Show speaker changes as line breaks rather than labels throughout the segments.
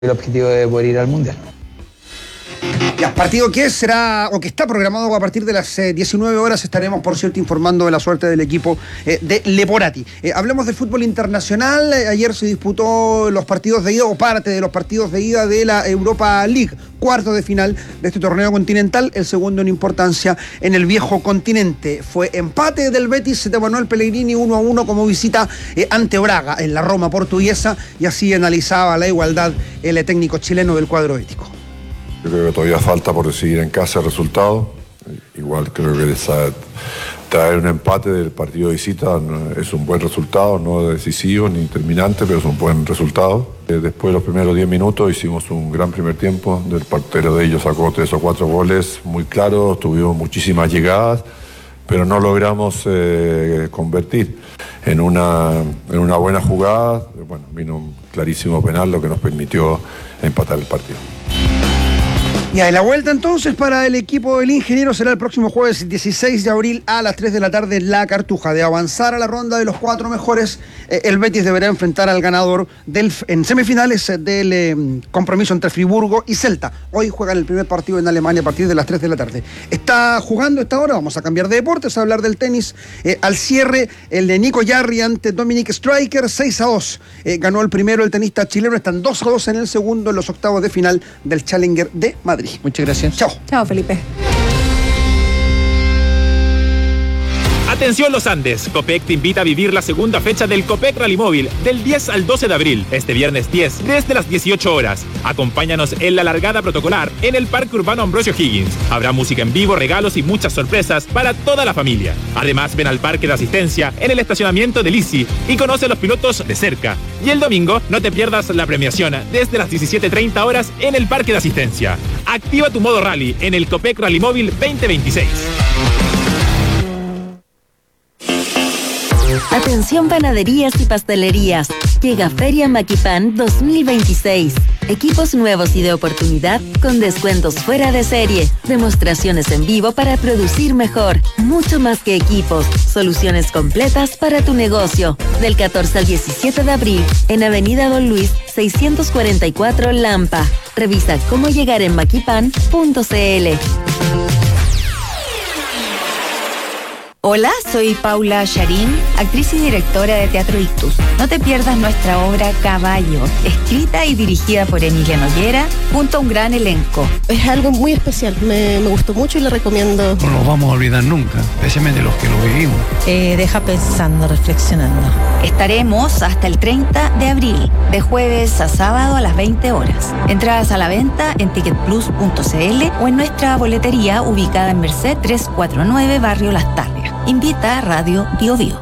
el objetivo de poder ir al Mundial.
Ya, partido que será o que está programado a partir de las 19 horas. Estaremos, por cierto, informando de la suerte del equipo de Leporati. Hablemos de fútbol internacional. Ayer se disputó los partidos de ida o parte de los partidos de ida de la Europa League, cuarto de final de este torneo continental, el segundo en importancia en el viejo continente. Fue empate del Betis de Manuel Pellegrini 1-1 como visita ante Braga en la Roma portuguesa, y así analizaba la igualdad el técnico chileno del cuadro ético.
Yo creo que todavía falta por decidir en casa el resultado. Igual creo que traer un empate del partido de visita es un buen resultado, no decisivo ni terminante, pero es un buen resultado. Después de los primeros 10 minutos hicimos un gran primer tiempo. El portero de ellos sacó 3 o 4 goles muy claros, tuvimos muchísimas llegadas, pero no logramos convertir en una buena jugada. Bueno, vino un clarísimo penal, lo que nos permitió empatar el partido.
Ya, y la vuelta entonces para el equipo del ingeniero será el próximo jueves 16 de abril a las 3 de la tarde en La Cartuja. De avanzar a la ronda de los 4 mejores, el Betis deberá enfrentar al ganador en semifinales del compromiso entre Friburgo y Celta. Hoy juegan el primer partido en Alemania a partir de las 3 de la tarde. Está jugando esta hora, vamos a cambiar de deportes, a hablar del tenis. Al cierre, el de Nico Jarry ante Dominic Striker, 6-2. Ganó el primero el tenista chileno, están 2-2 en el segundo en los octavos de final del Challenger de Madrid.
Muchas gracias.
Chao.
Chao, Felipe.
Atención Los Andes, Copec te invita a vivir la segunda fecha del Copec Rally Móvil del 10 al 12 de abril, este viernes 10, desde las 18 horas. Acompáñanos en la largada protocolar en el Parque Urbano Ambrosio Higgins. Habrá música en vivo, regalos y muchas sorpresas para toda la familia. Además, ven al parque de asistencia en el estacionamiento de Lisi y conoce a los pilotos de cerca. Y el domingo, no te pierdas la premiación desde las 17:30 horas en el parque de asistencia. Activa tu modo rally en el Copec Rally Móvil 2026.
Atención panaderías y pastelerías. Llega Feria Maquipan 2026. Equipos nuevos y de oportunidad con descuentos fuera de serie. Demostraciones en vivo para producir mejor. Mucho más que equipos. Soluciones completas para tu negocio. Del 14 al 17 de abril en Avenida Don Luis 644 Lampa. Revisa cómo llegar en maquipan.cl.
Hola, soy Paula Charín, actriz y directora de Teatro Ictus. No te pierdas nuestra obra Caballo, escrita y dirigida por Emilia Noguera, junto a un gran elenco.
Es algo muy especial, me gustó mucho y le recomiendo.
No lo vamos a olvidar nunca, especialmente los que lo vivimos.
Deja pensando, reflexionando.
Estaremos hasta el 30 de abril, de jueves a sábado a las 20 horas. Entradas a la venta en ticketplus.cl o en nuestra boletería ubicada en Merced 349, Barrio Las Tarrias. Invita a Radio Bio Bio.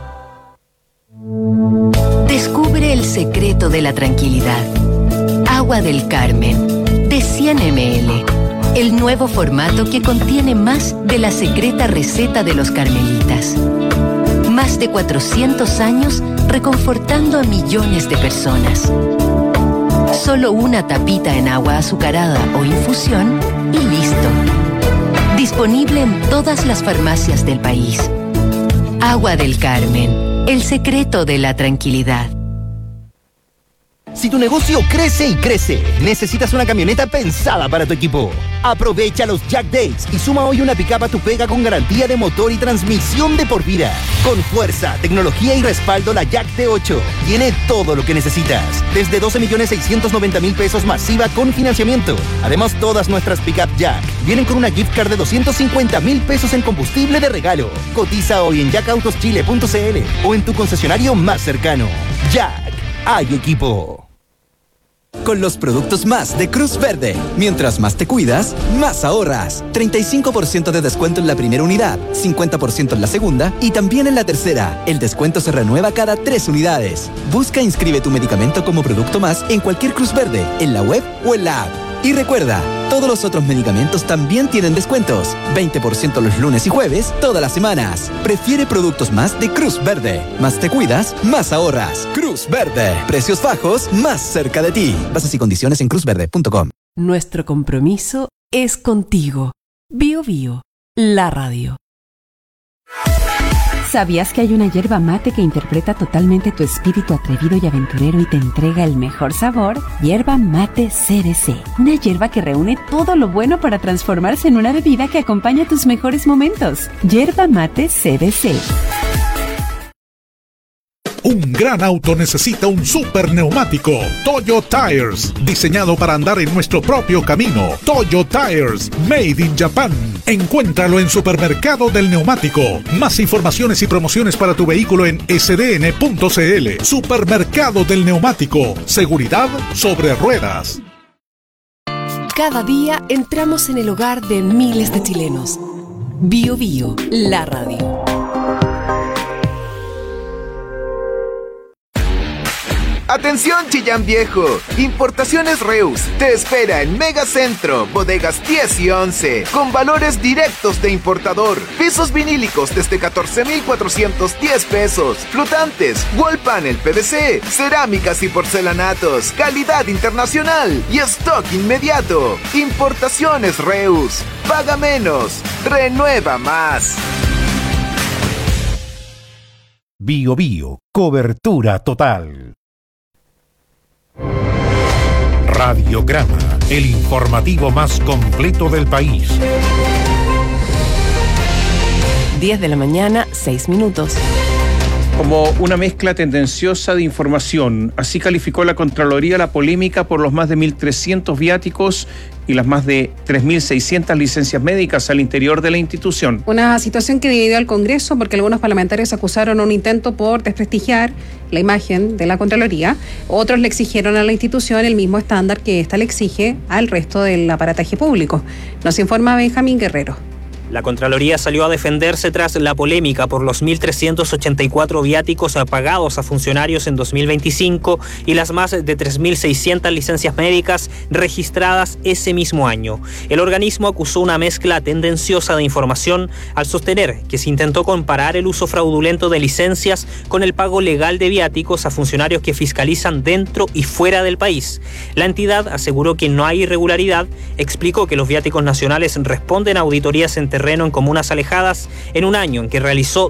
Descubre el secreto de la tranquilidad. Agua del Carmen, de 100 ml. El nuevo formato que contiene más de la secreta receta de los carmelitas. Más de 400 años reconfortando a millones de personas. Solo una tapita en agua azucarada o infusión y listo. Disponible en todas las farmacias del país. Agua del Carmen, el secreto de la tranquilidad.
Si tu negocio crece y crece, necesitas una camioneta pensada para tu equipo. Aprovecha los Jack Days y suma hoy una pick-up a tu pega con garantía de motor y transmisión de por vida. Con fuerza, tecnología y respaldo, la Jack T8 tiene todo lo que necesitas. Desde 12.690.000 pesos masiva con financiamiento. Además, todas nuestras pick-up Jack vienen con una gift card de 250.000 pesos en combustible de regalo. Cotiza hoy en jackautoschile.cl o en tu concesionario más cercano. Jack, hay equipo.
Con los productos más de Cruz Verde. Mientras más te cuidas, más ahorras. 35% de descuento en la primera unidad, 50% en la segunda y también en la tercera. El descuento se renueva cada 3 unidades. Busca e inscribe tu medicamento como producto más en cualquier Cruz Verde, en la web o en la app. Y recuerda, todos los otros medicamentos también tienen descuentos. 20% los lunes y jueves, todas las semanas. Prefiere productos más de Cruz Verde. Más te cuidas, más ahorras. Cruz Verde. Precios bajos, más cerca de ti. Bases y condiciones en cruzverde.com.
Nuestro compromiso es contigo. Bio Bio, la radio. ¿Sabías que hay una yerba mate que interpreta totalmente tu espíritu atrevido y aventurero y te entrega el mejor sabor? Yerba Mate CBC. Una yerba que reúne todo lo bueno para transformarse en una bebida que acompaña tus mejores momentos. Yerba Mate CBC.
Un gran auto necesita un super neumático. Toyo Tires, diseñado para andar en nuestro propio camino. Toyo Tires, made in Japan. Encuéntralo en Supermercado del Neumático. Más informaciones y promociones para tu vehículo en sdn.cl. Supermercado del Neumático. Seguridad sobre ruedas.
Cada día entramos en el hogar de miles de chilenos. Bio Bio, la radio.
Atención Chillán Viejo, Importaciones Reus te espera en Megacentro, bodegas 10 y 11, con valores directos de importador, pisos vinílicos desde 14,410 pesos, flotantes, wall panel PVC, cerámicas y porcelanatos, calidad internacional y stock inmediato. Importaciones Reus, paga menos, renueva más.
Bio Bio, cobertura total. Radiograma, el informativo más completo del país.
10 de la mañana, 6 minutos.
Como una mezcla tendenciosa de información, así calificó la Contraloría la polémica por los más de 1.300 viáticos y las más de 3.600 licencias médicas al interior de la institución.
Una situación que dividió al Congreso porque algunos parlamentarios acusaron un intento por desprestigiar la imagen de la Contraloría. Otros le exigieron a la institución el mismo estándar que ésta le exige al resto del aparataje público. Nos informa Benjamín Guerrero.
La Contraloría salió a defenderse tras la polémica por los 1.384 viáticos pagados a funcionarios en 2025 y las más de 3.600 licencias médicas registradas ese mismo año. El organismo acusó una mezcla tendenciosa de información al sostener que se intentó comparar el uso fraudulento de licencias con el pago legal de viáticos a funcionarios que fiscalizan dentro y fuera del país. La entidad aseguró que no hay irregularidad, explicó que los viáticos nacionales responden a auditorías en terreno en comunas alejadas en un año en que realizó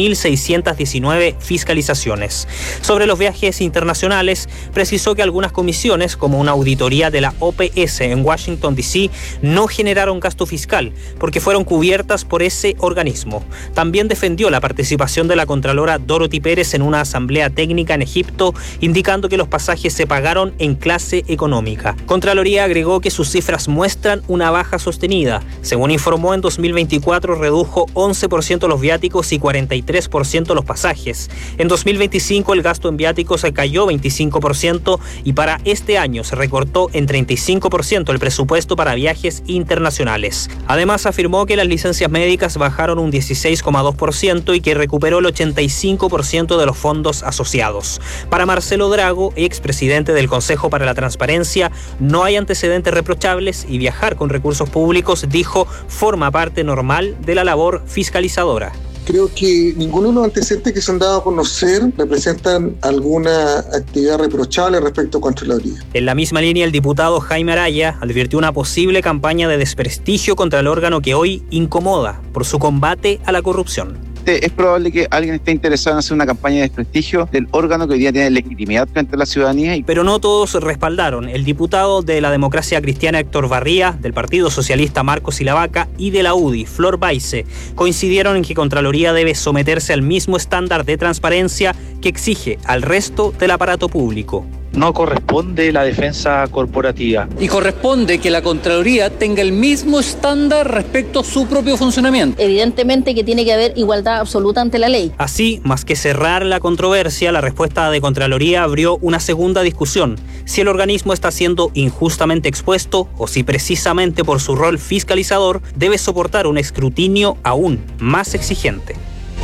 2.619 fiscalizaciones. Sobre los viajes internacionales, precisó que algunas comisiones, como una auditoría de la OPS en Washington, D.C., no generaron gasto fiscal porque fueron cubiertas por ese organismo. También defendió la participación de la Contralora Dorothy Pérez en una asamblea técnica en Egipto, indicando que los pasajes se pagaron en clase económica. Contraloría agregó que sus cifras muestran una baja sostenida. Según informó, en 2024 redujo 11% los viáticos y 43% los pasajes. En 2025 el gasto en viáticos cayó 25% y para este año se recortó en 35% el presupuesto para viajes internacionales. Además afirmó que las licencias médicas bajaron un 16,2% y que recuperó el 85% de los fondos asociados. Para Marcelo Drago, expresidente del Consejo para la Transparencia, no hay antecedentes reprochables y viajar con recursos públicos, dijo, forma parte normal de la labor fiscalizadora.
Creo que ninguno de los antecedentes que se han dado a conocer representan alguna actividad reprochable respecto a Contraloría.
En la misma línea, el diputado Jaime Araya advirtió una posible campaña de desprestigio contra el órgano que hoy incomoda por su combate a la corrupción.
Es probable que alguien esté interesado en hacer una campaña de desprestigio del órgano que hoy día tiene legitimidad frente a la ciudadanía.
Pero no todos respaldaron. El diputado de la Democracia Cristiana Héctor Barría, del Partido Socialista Marcos Silavaca y de la UDI Flor Baise coincidieron en que Contraloría debe someterse al mismo estándar de transparencia que exige al resto del aparato público.
No corresponde la defensa corporativa.
Y corresponde que la Contraloría tenga el mismo estándar respecto a su propio funcionamiento.
Evidentemente que tiene que haber igualdad absoluta ante la ley.
Así, más que cerrar la controversia, la respuesta de Contraloría abrió una segunda discusión. Si el organismo está siendo injustamente expuesto o si precisamente por su rol fiscalizador debe soportar un escrutinio aún más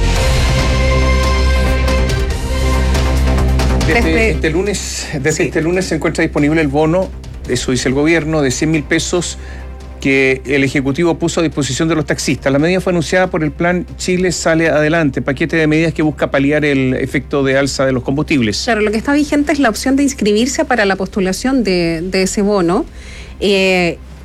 exigente.
Desde este lunes se encuentra disponible el bono, eso dice el gobierno, de 100.000 pesos que el Ejecutivo puso a disposición de los taxistas. La medida fue anunciada por el Plan Chile Sale Adelante, paquete de medidas que busca paliar el efecto de alza de los combustibles.
Claro, lo que está vigente es la opción de inscribirse para la postulación de ese bono.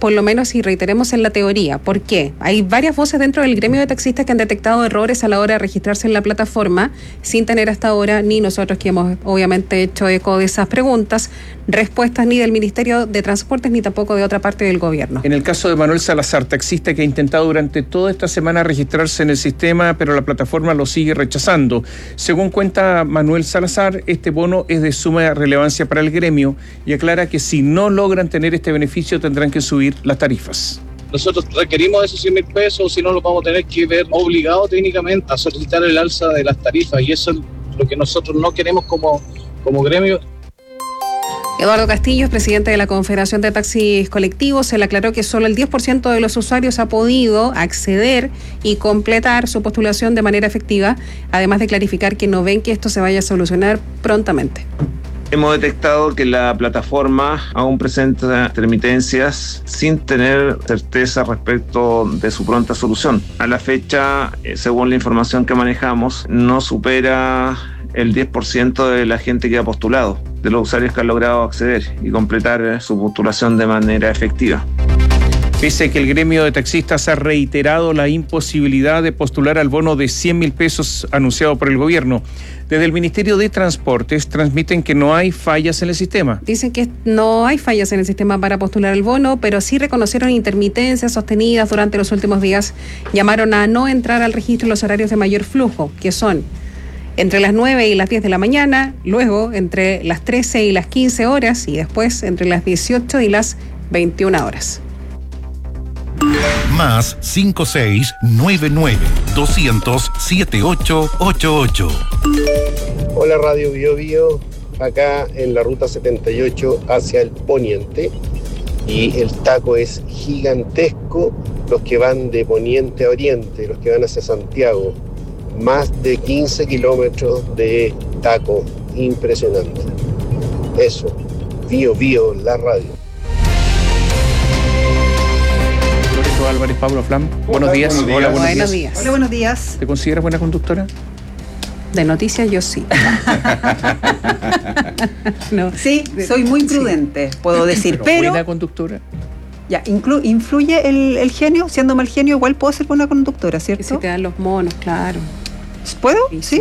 por lo menos si reiteremos en la teoría. ¿Por qué? Hay varias voces dentro del gremio de taxistas que han detectado errores a la hora de registrarse en la plataforma, sin tener hasta ahora, ni nosotros que hemos obviamente hecho eco de esas preguntas, respuestas ni del Ministerio de Transportes ni tampoco de otra parte del gobierno.
En el caso de Manuel Salazar, taxista que ha intentado durante toda esta semana registrarse en el sistema, pero la plataforma lo sigue rechazando. Según cuenta Manuel Salazar, este bono es de suma relevancia para el gremio y aclara que si no logran tener este beneficio tendrán que subir las tarifas.
Nosotros requerimos esos 100.000 pesos, si no los vamos a tener que ver obligados técnicamente a solicitar el alza de las tarifas, y eso es lo que nosotros no queremos como gremio.
Eduardo Castillo, presidente de la Confederación de Taxis Colectivos, se le aclaró que solo el 10% de los usuarios ha podido acceder y completar su postulación de manera efectiva, además de clarificar que no ven que esto se vaya a solucionar prontamente.
Hemos detectado que la plataforma aún presenta intermitencias sin tener certeza respecto de su pronta solución. A la fecha, según la información que manejamos, no supera el 10% de la gente que ha postulado, de los usuarios que han logrado acceder y completar su postulación de manera efectiva.
Pese a que el gremio de taxistas ha reiterado la imposibilidad de postular al bono de 100.000 pesos anunciado por el gobierno, desde el Ministerio de Transportes transmiten que no hay fallas en el sistema.
Dicen que no hay fallas en el sistema para postular el bono, pero sí reconocieron intermitencias sostenidas durante los últimos días. Llamaron a no entrar al registro en los horarios de mayor flujo, que son entre las 9 y las 10 de la mañana, luego entre las 13 y las 15 horas y después entre las 18 y las 21 horas.
Más 5699-200-7888.
Hola Radio Bio Bio, acá en la ruta 78 hacia el poniente, y el taco es gigantesco, los que van de poniente a oriente, los que van hacia Santiago, más de 15 kilómetros de taco, impresionante. Eso, Bio Bio, la radio.
Álvarez, Pablo Flam. Buenos días.
Hola, buenos días.
Hola, buenos días.
¿Te consideras buena conductora?
De noticias yo sí.
No. Sí, soy muy prudente, puedo decir, pero
¿buena conductora?
Ya, influye el genio, siendo mal genio igual puedo ser buena conductora, ¿cierto?
Y si te dan los monos, claro.
¿Puedo? ¿Sí?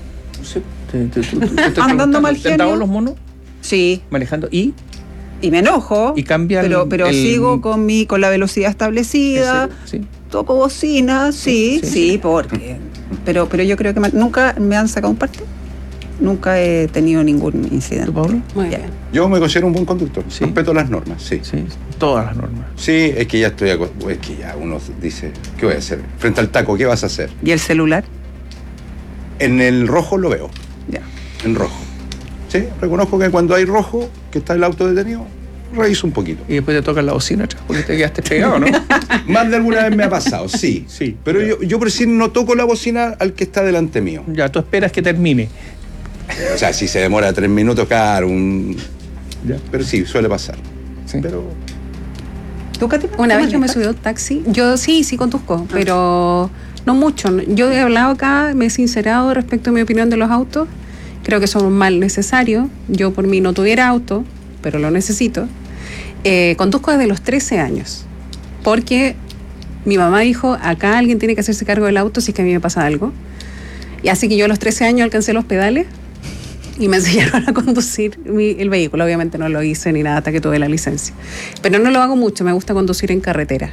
¿Andando mal genio?
¿Te han dado los monos?
Sí.
¿Manejando? ¿Y
me enojo,
y cambia
pero sigo con la velocidad establecida,
sí.
Toco bocina, sí, porque pero yo creo que nunca me han sacado un parte, nunca he tenido ningún incidente.
¿Tú, Pablo?
Muy bien.
Yo me considero un buen conductor, respeto las normas, sí,
todas las normas.
Sí, es que ya uno dice, ¿qué voy a hacer? Frente al taco, ¿qué vas a hacer?
¿Y el celular?
En el rojo lo veo.
Ya.
En rojo. Sí, reconozco que cuando hay rojo, que está el auto detenido, reviso un poquito.
Y después te tocan la bocina atrás porque te quedaste pegado, ¿no?
Más de alguna vez me ha pasado, sí. Pero yo por decir no toco la bocina al que está delante mío.
Ya, tú esperas que termine.
O sea, si se demora 3 minutos, claro, ya. Pero sí, suele pasar. Sí. Pero
¿Tú, Katy? Una vez yo me subí a un taxi. Yo sí conduzco, pero no mucho. Yo he hablado acá, me he sincerado respecto a mi opinión de los autos. Creo que son un mal necesario. Yo por mí no tuviera auto, pero lo necesito. Conduzco desde los 13 años, porque mi mamá dijo, acá alguien tiene que hacerse cargo del auto si es que a mí me pasa algo. Y así que yo a los 13 años alcancé los pedales y me enseñaron a conducir el vehículo. Obviamente no lo hice ni nada hasta que tuve la licencia. Pero no lo hago mucho, me gusta conducir en carretera.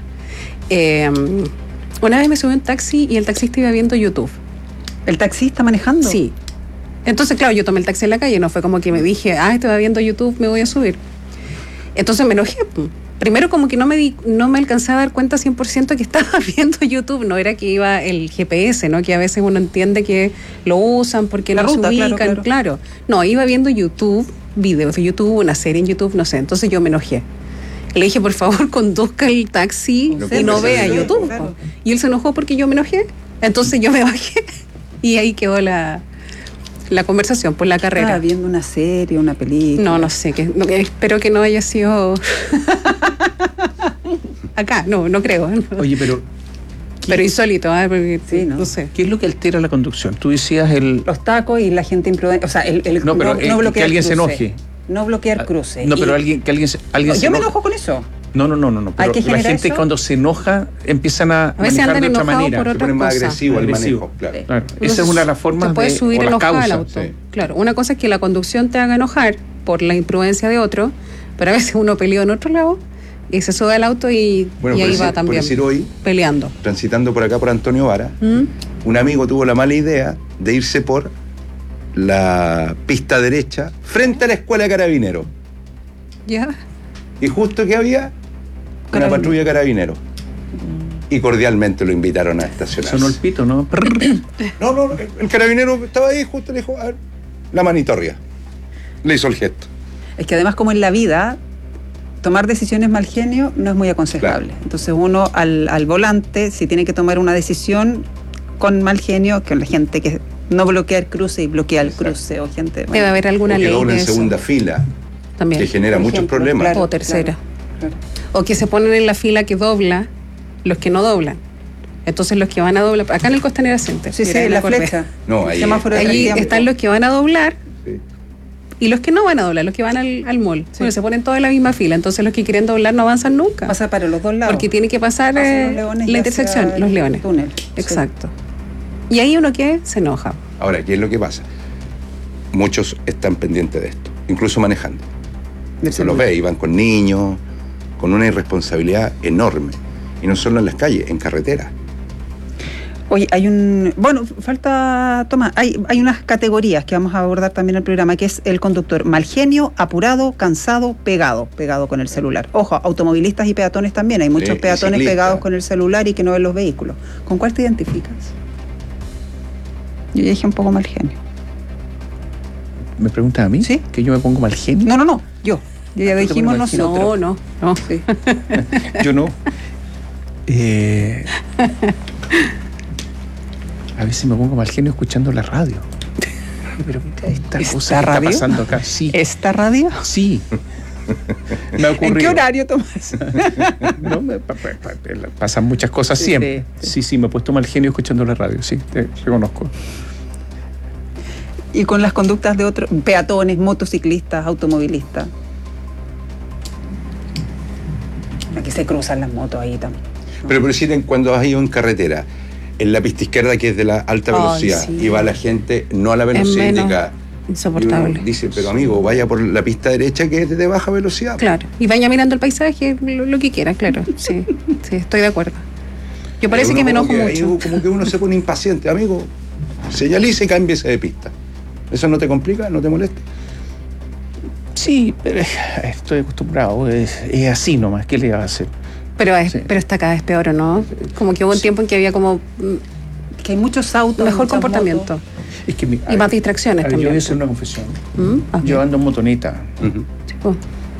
Una vez me subí a un taxi y el taxista iba viendo YouTube.
¿El taxista manejando?
Sí. Entonces, claro, yo tomé el taxi en la calle, no fue como que me dije, este va viendo YouTube, me voy a subir. Entonces me enojé. Primero como que no me alcancé a dar cuenta 100% que estaba viendo YouTube, no era que iba el GPS, ¿no? Que a veces uno entiende que lo usan porque no se ubican, claro. No, iba viendo YouTube, videos de YouTube, una serie en YouTube, no sé, entonces yo me enojé. Le dije, por favor, conduzca el taxi y no vea YouTube. Claro. Y él se enojó porque yo me enojé, entonces yo me bajé y ahí quedó la conversación por la carrera.
Estaba viendo una serie, una película.
No sé, espero que no haya sido acá, no creo.
Oye, pero
insólito, porque
sí,
no sé.
¿Qué es lo que altera la conducción? Tú decías
los tacos y la gente imprudente, o sea,
no bloquear
que alguien
cruce.
Se enoje. No bloquear cruce.
No, pero alguien se
yo
enoje.
me enojo con eso.
No. Pero la gente
eso.
Cuando se enoja empiezan a
veces
manejar
andan
de otra
enojados
manera.
por
Se
otras
pone más
cosas.
agresivo el manejo, claro.
Esa es una de las formas
te puedes subir
o las
enojado al
causas.
auto. Claro, una cosa es que la conducción te haga enojar por la imprudencia de otro, pero a veces uno peleó en otro lado y se sube al auto y ahí va también
por decir hoy,
peleando.
transitando por acá por Antonio Vara, un amigo tuvo la mala idea de irse por la pista derecha frente a la escuela de carabineros.
Ya.
Y justo que había una patrulla de carabineros. Y cordialmente lo invitaron a estacionarse.
Sonó el pito, ¿no?
No, el carabinero estaba ahí, justo le dijo, a ver, la manitorria. Le hizo el gesto.
Es que además, como en la vida, tomar decisiones mal genio no es muy aconsejable. Claro. Entonces uno al volante, si tiene que tomar una decisión con mal genio, que la gente que no bloquea el cruce y bloquea el cruce, o gente...
Debe haber alguna ley
que dobla
de
en
eso.
segunda fila,
también,
que genera muchos problemas.
Claro, o tercera. Claro. O que se ponen en la fila que dobla los que no doblan. Entonces los que van a doblar, acá en el Costanera Center.
Sí, la flecha.
No, ahí
están los que van a doblar. Sí. Y los que no van a doblar, los que van al mall. Sí. Bueno, se ponen todos en la misma fila. Entonces los que quieren doblar no avanzan nunca.
Pasa para los dos lados.
Porque tiene que pasar la intersección, los leones.
Túnel.
Exacto. Sí. Y ahí uno que se enoja.
Ahora, ¿qué es lo que pasa? Muchos están pendientes de esto, incluso manejando. Se los ve, y van con niños, con una irresponsabilidad enorme. Y no solo en las calles, en carretera.
Oye, falta, Tomás, hay unas categorías que vamos a abordar también en el programa, que es el conductor mal genio, apurado, cansado, pegado con el celular. Ojo, automovilistas y peatones también, hay muchos peatones pegados con el celular y que no ven los vehículos. ¿Con cuál te identificas? Yo ya dije un poco mal genio.
¿Me preguntas a mí?
¿Sí?
¿Que yo me pongo mal genio?
No, yo. Ya dijimos nosotros.
No.
Sí.
Yo no. A veces me pongo mal genio escuchando la radio. Pero esta cosa que está pasando acá, sí.
¿Esta radio?
Sí. Me ha ocurrido.
¿En qué horario, Tomás?
No, pasan muchas cosas siempre. Sí, me he puesto mal genio escuchando la radio, sí, te reconozco.
¿Y con las conductas de otros peatones, motociclistas, automovilistas? Aquí se cruzan las motos ahí también.
Pero si cuando has ido en carretera, en la pista izquierda que es de la alta velocidad, y va la gente no a la velocidad indicada.
Insoportable.
Dice, pero amigo, vaya por la pista derecha que es de baja velocidad.
Claro, y vaya mirando el paisaje, lo que quiera, claro. Sí, estoy de acuerdo. Yo parece que me enojo mucho.
Ahí como que uno se pone impaciente, amigo, señalice y cámbiese de pista. ¿Eso no te complica? ¿No te molesta?
Sí, pero estoy acostumbrado, es así nomás, ¿qué le iba a hacer?
Pero está cada vez peor, ¿o no? Como que hubo un tiempo en que había como...
que hay muchos autos,
mejor comportamiento.
Es que
y más distracciones también.
Yo voy a hacer una confesión. Yo ando en motoneta.
Sí,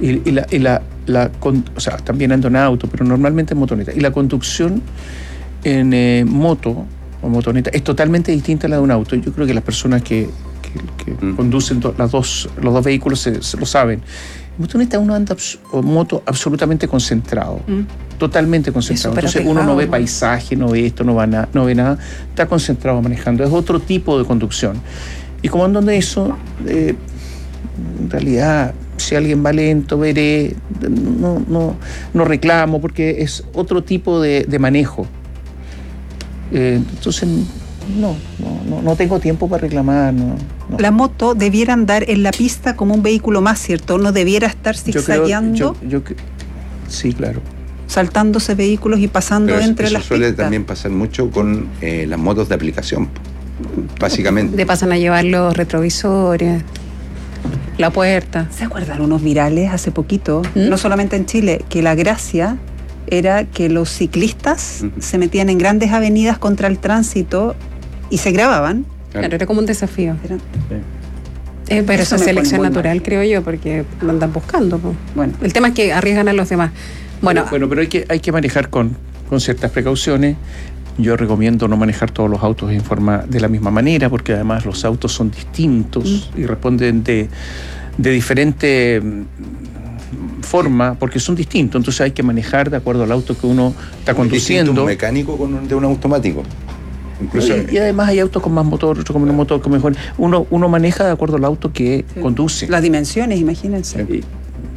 o sea, también ando en auto, pero normalmente en motoneta. Y la conducción en moto o motoneta es totalmente distinta a la de un auto. Yo creo que las personas que conducen los dos vehículos se lo saben. En motoneta uno anda moto absolutamente concentrado, totalmente concentrado. Entonces uno no ve paisaje, no ve esto, no ve nada, está concentrado manejando. Es otro tipo de conducción. Y como ando en eso, en realidad, si alguien va lento, veré, no reclamo, porque es otro tipo de manejo. Entonces, no tengo tiempo para reclamar. No.
La moto debiera andar en la pista como un vehículo más, ¿cierto? No debiera estar zigzagueando.
Sí, claro.
Saltándose vehículos y pasando entre las pistas.
Eso suele también pasar mucho con las motos de aplicación, básicamente.
Le pasan a llevar los retrovisores, la puerta.
¿Se acuerdan unos virales hace poquito? No solamente en Chile, que la gracia era que los ciclistas se metían en grandes avenidas contra el tránsito y se grababan.
Claro, era como un desafío. Pero eso es selección natural, creo yo, porque lo andan buscando. Bueno, el tema es que arriesgan a los demás. Bueno,
pero hay que manejar con ciertas precauciones. Yo recomiendo no manejar todos los autos de la misma manera, porque además los autos son distintos y responden de diferente forma, porque son distintos. Entonces hay que manejar de acuerdo al auto que uno está conduciendo.
Un mecánico de un automático. Incluso
y además hay autos con más motor, otros con menos motor, con mejor. Uno maneja de acuerdo al auto que conduce.
Las dimensiones, imagínense.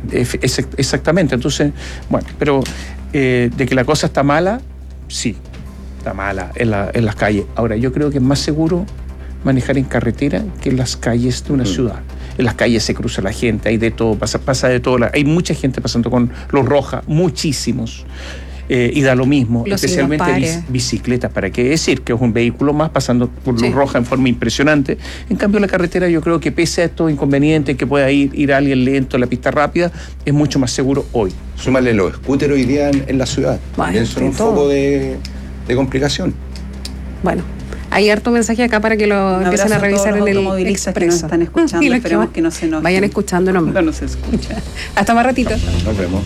Exactamente. Entonces, bueno, pero de que la cosa está mala, sí, está mala en las calles. Ahora, yo creo que es más seguro manejar en carretera que en las calles de una ciudad. En las calles se cruza la gente, hay de todo, pasa de todo. Hay mucha gente pasando con luz roja, muchísimos. Y da lo mismo, especialmente bicicletas, ¿para qué decir? Que es un vehículo más pasando por luz roja en forma impresionante. En cambio, la carretera, yo creo que pese a estos inconvenientes, que pueda ir alguien lento en la pista rápida, es mucho más seguro hoy.
Súmale los scooters hoy día en la ciudad. También son un foco de complicación.
Bueno. Hay harto mensaje acá para que lo empiecen a revisar en el Expreso.
Que nos están escuchando, esperemos que no se nos...
Vayan escuchando nomás.
No se escucha.
Hasta más ratito.
Nos vemos.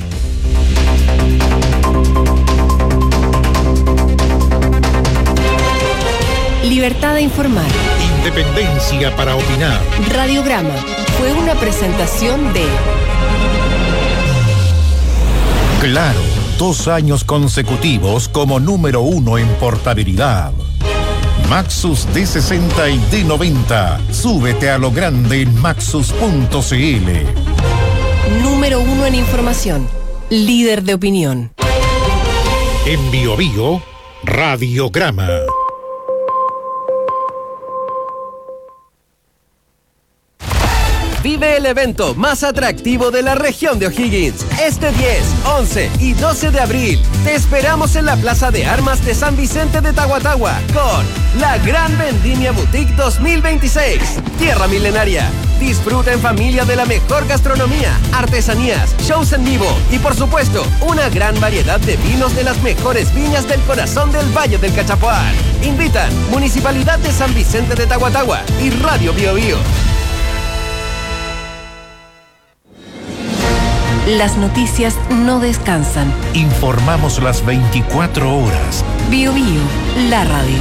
Libertad de informar.
Independencia para opinar.
Radiograma fue una presentación de...
Claro, 2 años consecutivos como número 1 en portabilidad. Maxus D60 y D90. Súbete a lo grande en maxus.cl.
Número 1 en información. Líder de opinión.
En Bio Bio, Radiograma.
Vive el evento más atractivo de la región de O'Higgins. Este 10, 11 y 12 de abril. Te esperamos en la Plaza de Armas de San Vicente de Tahuatahua con la Gran Vendimia Boutique 2026. Tierra Milenaria. Disfruta en familia de la mejor gastronomía, artesanías, shows en vivo y por supuesto una gran variedad de vinos de las mejores viñas del corazón del Valle del Cachapoal. Invitan Municipalidad de San Vicente de Tahuatahua y Radio Bio Bio.
Las noticias no descansan.
Informamos las 24 horas.
Bio Bio, la radio.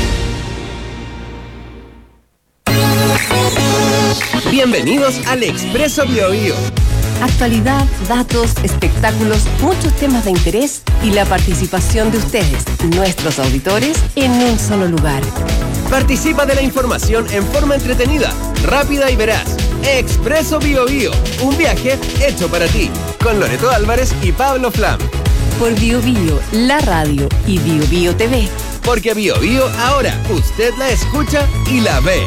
Bienvenidos al Expreso Bio Bio.
Actualidad, datos, espectáculos, muchos temas de interés y la participación de ustedes, nuestros auditores, en un solo lugar.
Participa de la información en forma entretenida, rápida y veraz. Expreso Bio Bio, un viaje hecho para ti, con Loreto Álvarez y Pablo Flam.
Por Bio Bio, la radio y Bio Bio TV.
Porque Bio Bio ahora usted la escucha y la ve.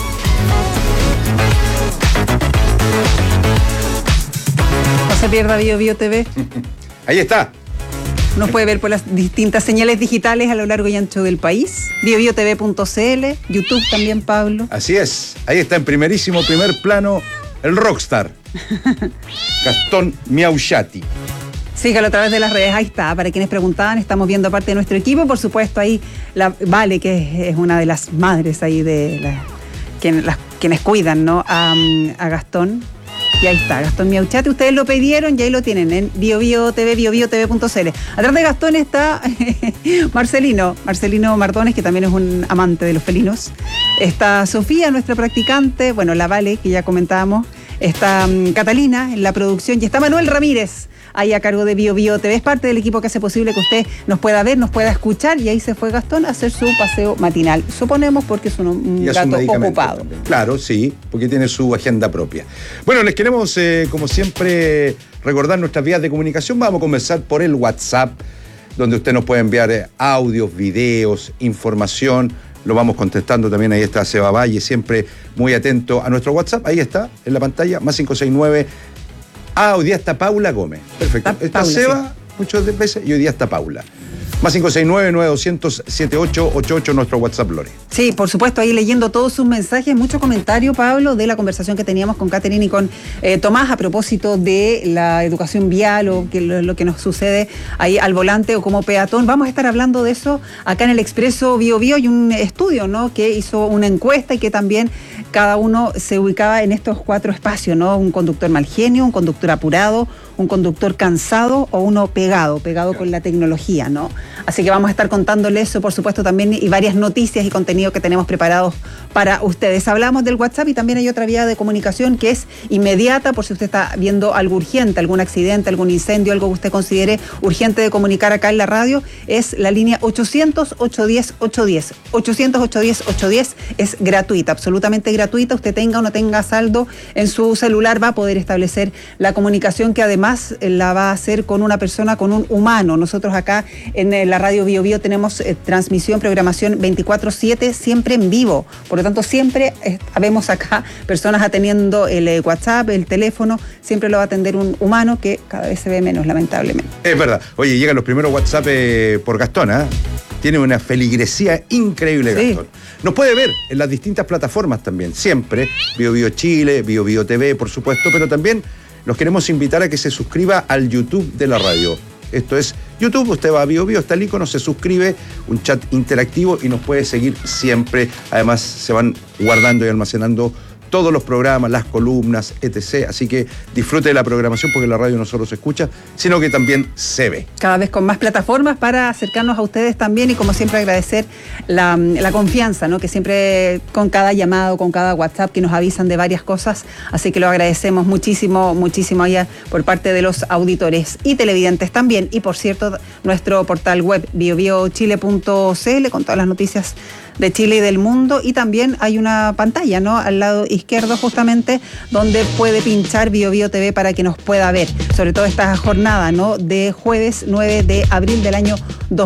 No se pierda Bio Bio TV.
Ahí está.
Nos puede ver por las distintas señales digitales a lo largo y ancho del país. BioBioTV.cl, YouTube también, Pablo.
Así es. Ahí está en primer plano el rockstar. Gastón Miauchati.
Sígalo a través de las redes, ahí está. Para quienes preguntaban, estamos viendo parte de nuestro equipo. Por supuesto, ahí la Vale, que es una de las madres ahí de quienes cuidan, ¿no? A Gastón. Y ahí está, Gastón Miauchati. Ustedes lo pidieron y ahí lo tienen en BioBioTV, BioBioTV.cl. Atrás de Gastón está Marcelino Mardones, que también es un amante de los felinos. Está Sofía, nuestra practicante. Bueno, la Vale, que ya comentábamos. Está Catalina en la producción. Y está Manuel Ramírez, ahí a cargo de Bio Bio TV. Es parte del equipo que hace posible que usted nos pueda ver, nos pueda escuchar. Y ahí se fue Gastón a hacer su paseo matinal. Suponemos porque es un gato ocupado.
También. Claro, sí, porque tiene su agenda propia. Bueno, les queremos, como siempre, recordar nuestras vías de comunicación. Vamos a comenzar por el WhatsApp, donde usted nos puede enviar audios, videos, información. Lo vamos contestando también. Ahí está Seba Valle, siempre muy atento a nuestro WhatsApp. Ahí está, en la pantalla, más 569. Hoy día está Paula Gómez. Perfecto. Está Paula, Seba, sí, muchas veces, y hoy día está Paula. Más 569-9200-7888, nuestro WhatsApp, Lore.
Sí, por supuesto, ahí leyendo todos sus mensajes, mucho comentario, Pablo, de la conversación que teníamos con Catherine y con Tomás a propósito de la educación vial o lo que nos sucede ahí al volante o como peatón. Vamos a estar hablando de eso acá en el Expreso Bio Bio. Hay un estudio, ¿no?, que hizo una encuesta y que también cada uno se ubicaba en estos 4 espacios, ¿no? Un conductor mal genio, un conductor apurado, un conductor cansado o uno pegado con la tecnología, ¿no? Así que vamos a estar contándole eso, por supuesto, también, y varias noticias y contenido que tenemos preparados para ustedes. Hablamos del WhatsApp y también hay otra vía de comunicación que es inmediata, por si usted está viendo algo urgente, algún accidente, algún incendio, algo que usted considere urgente de comunicar acá en la radio, es la línea 800-810-810. 800-810-810 es gratuita, absolutamente gratuita. Usted tenga o no tenga saldo en su celular, va a poder establecer la comunicación, que además la va a hacer con una persona, con un humano. Nosotros acá en la radio Bio Bio tenemos transmisión, programación 24/7, siempre en vivo. Por lo tanto, siempre vemos acá personas atendiendo el WhatsApp, el teléfono, siempre lo va a atender un humano, que cada vez se ve menos, lamentablemente.
Es verdad. Oye, llegan los primeros WhatsApp por Gastón, ¿eh? Tiene una feligresía increíble, Gastón. Sí. Nos puede ver en las distintas plataformas también, siempre. Bio Bio Chile, Bio Bio TV, por supuesto, pero también los queremos invitar a que se suscriba al YouTube de la radio. Esto es YouTube, usted va a Bio Bio, está el icono, se suscribe, un chat interactivo y nos puede seguir siempre. Además, se van guardando y almacenando todos los programas, las columnas, etc. Así que disfrute de la programación, porque la radio no solo se escucha, sino que también se ve.
Cada vez con más plataformas para acercarnos a ustedes también, y como siempre agradecer la confianza, ¿no? Que siempre con cada llamado, con cada WhatsApp que nos avisan de varias cosas, así que lo agradecemos muchísimo, muchísimo allá por parte de los auditores y televidentes también. Y por cierto, nuestro portal web biobiochile.cl con todas las noticias de Chile y del mundo, y también hay una pantalla, ¿no?, al lado izquierdo justamente, donde puede pinchar Bio Bio TV para que nos pueda ver, sobre todo esta jornada, ¿no?, de jueves 9 de abril del año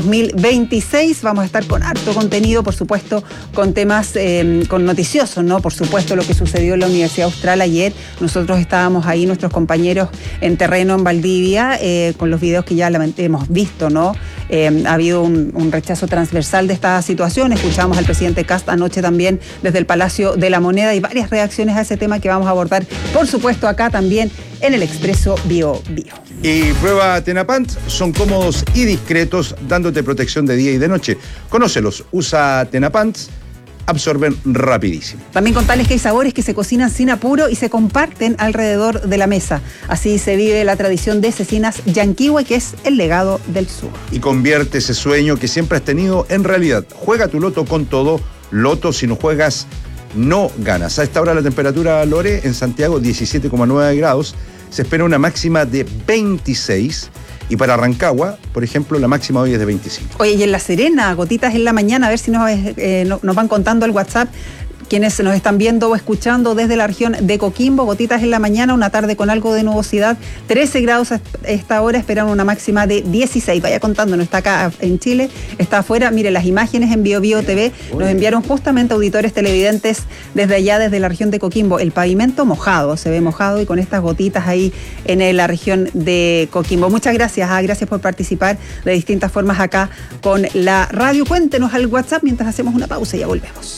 2026. Vamos a estar con harto contenido, por supuesto, con temas con noticiosos, ¿no? Por supuesto, lo que sucedió en la Universidad Austral ayer. Nosotros estábamos ahí, nuestros compañeros en terreno en Valdivia, con los videos que ya hemos visto, ¿no? Ha habido un rechazo transversal de esta situación. Escuchamos al presidente Kast anoche también desde el Palacio de la Moneda, y varias reacciones a ese tema que vamos a abordar, por supuesto, acá también en el Expreso Bio Bio.
Y prueba Tenapants, son cómodos y discretos, dándote protección de día y de noche. Conócelos, usa Tenapants, absorben rapidísimo.
También contarles que hay sabores que se cocinan sin apuro y se comparten alrededor de la mesa. Así se vive la tradición de Cecinas Yanquihue, que es el legado del sur.
Y convierte ese sueño que siempre has tenido en realidad. Juega tu loto con todo. Loto, si no juegas, no ganas. A esta hora la temperatura, Lore, en Santiago 17,9 grados. Se espera una máxima de 26. Y para Rancagua, por ejemplo, la máxima hoy es de 25.
Oye, y en La Serena, gotitas en la mañana, a ver si nos van contando al WhatsApp quienes nos están viendo o escuchando desde la región de Coquimbo. Gotitas en la mañana, una tarde con algo de nubosidad, 13 grados a esta hora, esperan una máxima de 16. Vaya contando, no está acá en Chile, está afuera. Mire, las imágenes en Bio Bio TV nos enviaron justamente auditores televidentes desde allá, desde la región de Coquimbo. El pavimento mojado, se ve mojado, y con estas gotitas ahí en la región de Coquimbo. Muchas gracias, gracias por participar de distintas formas acá con la radio. Cuéntenos al WhatsApp mientras hacemos una pausa y ya volvemos.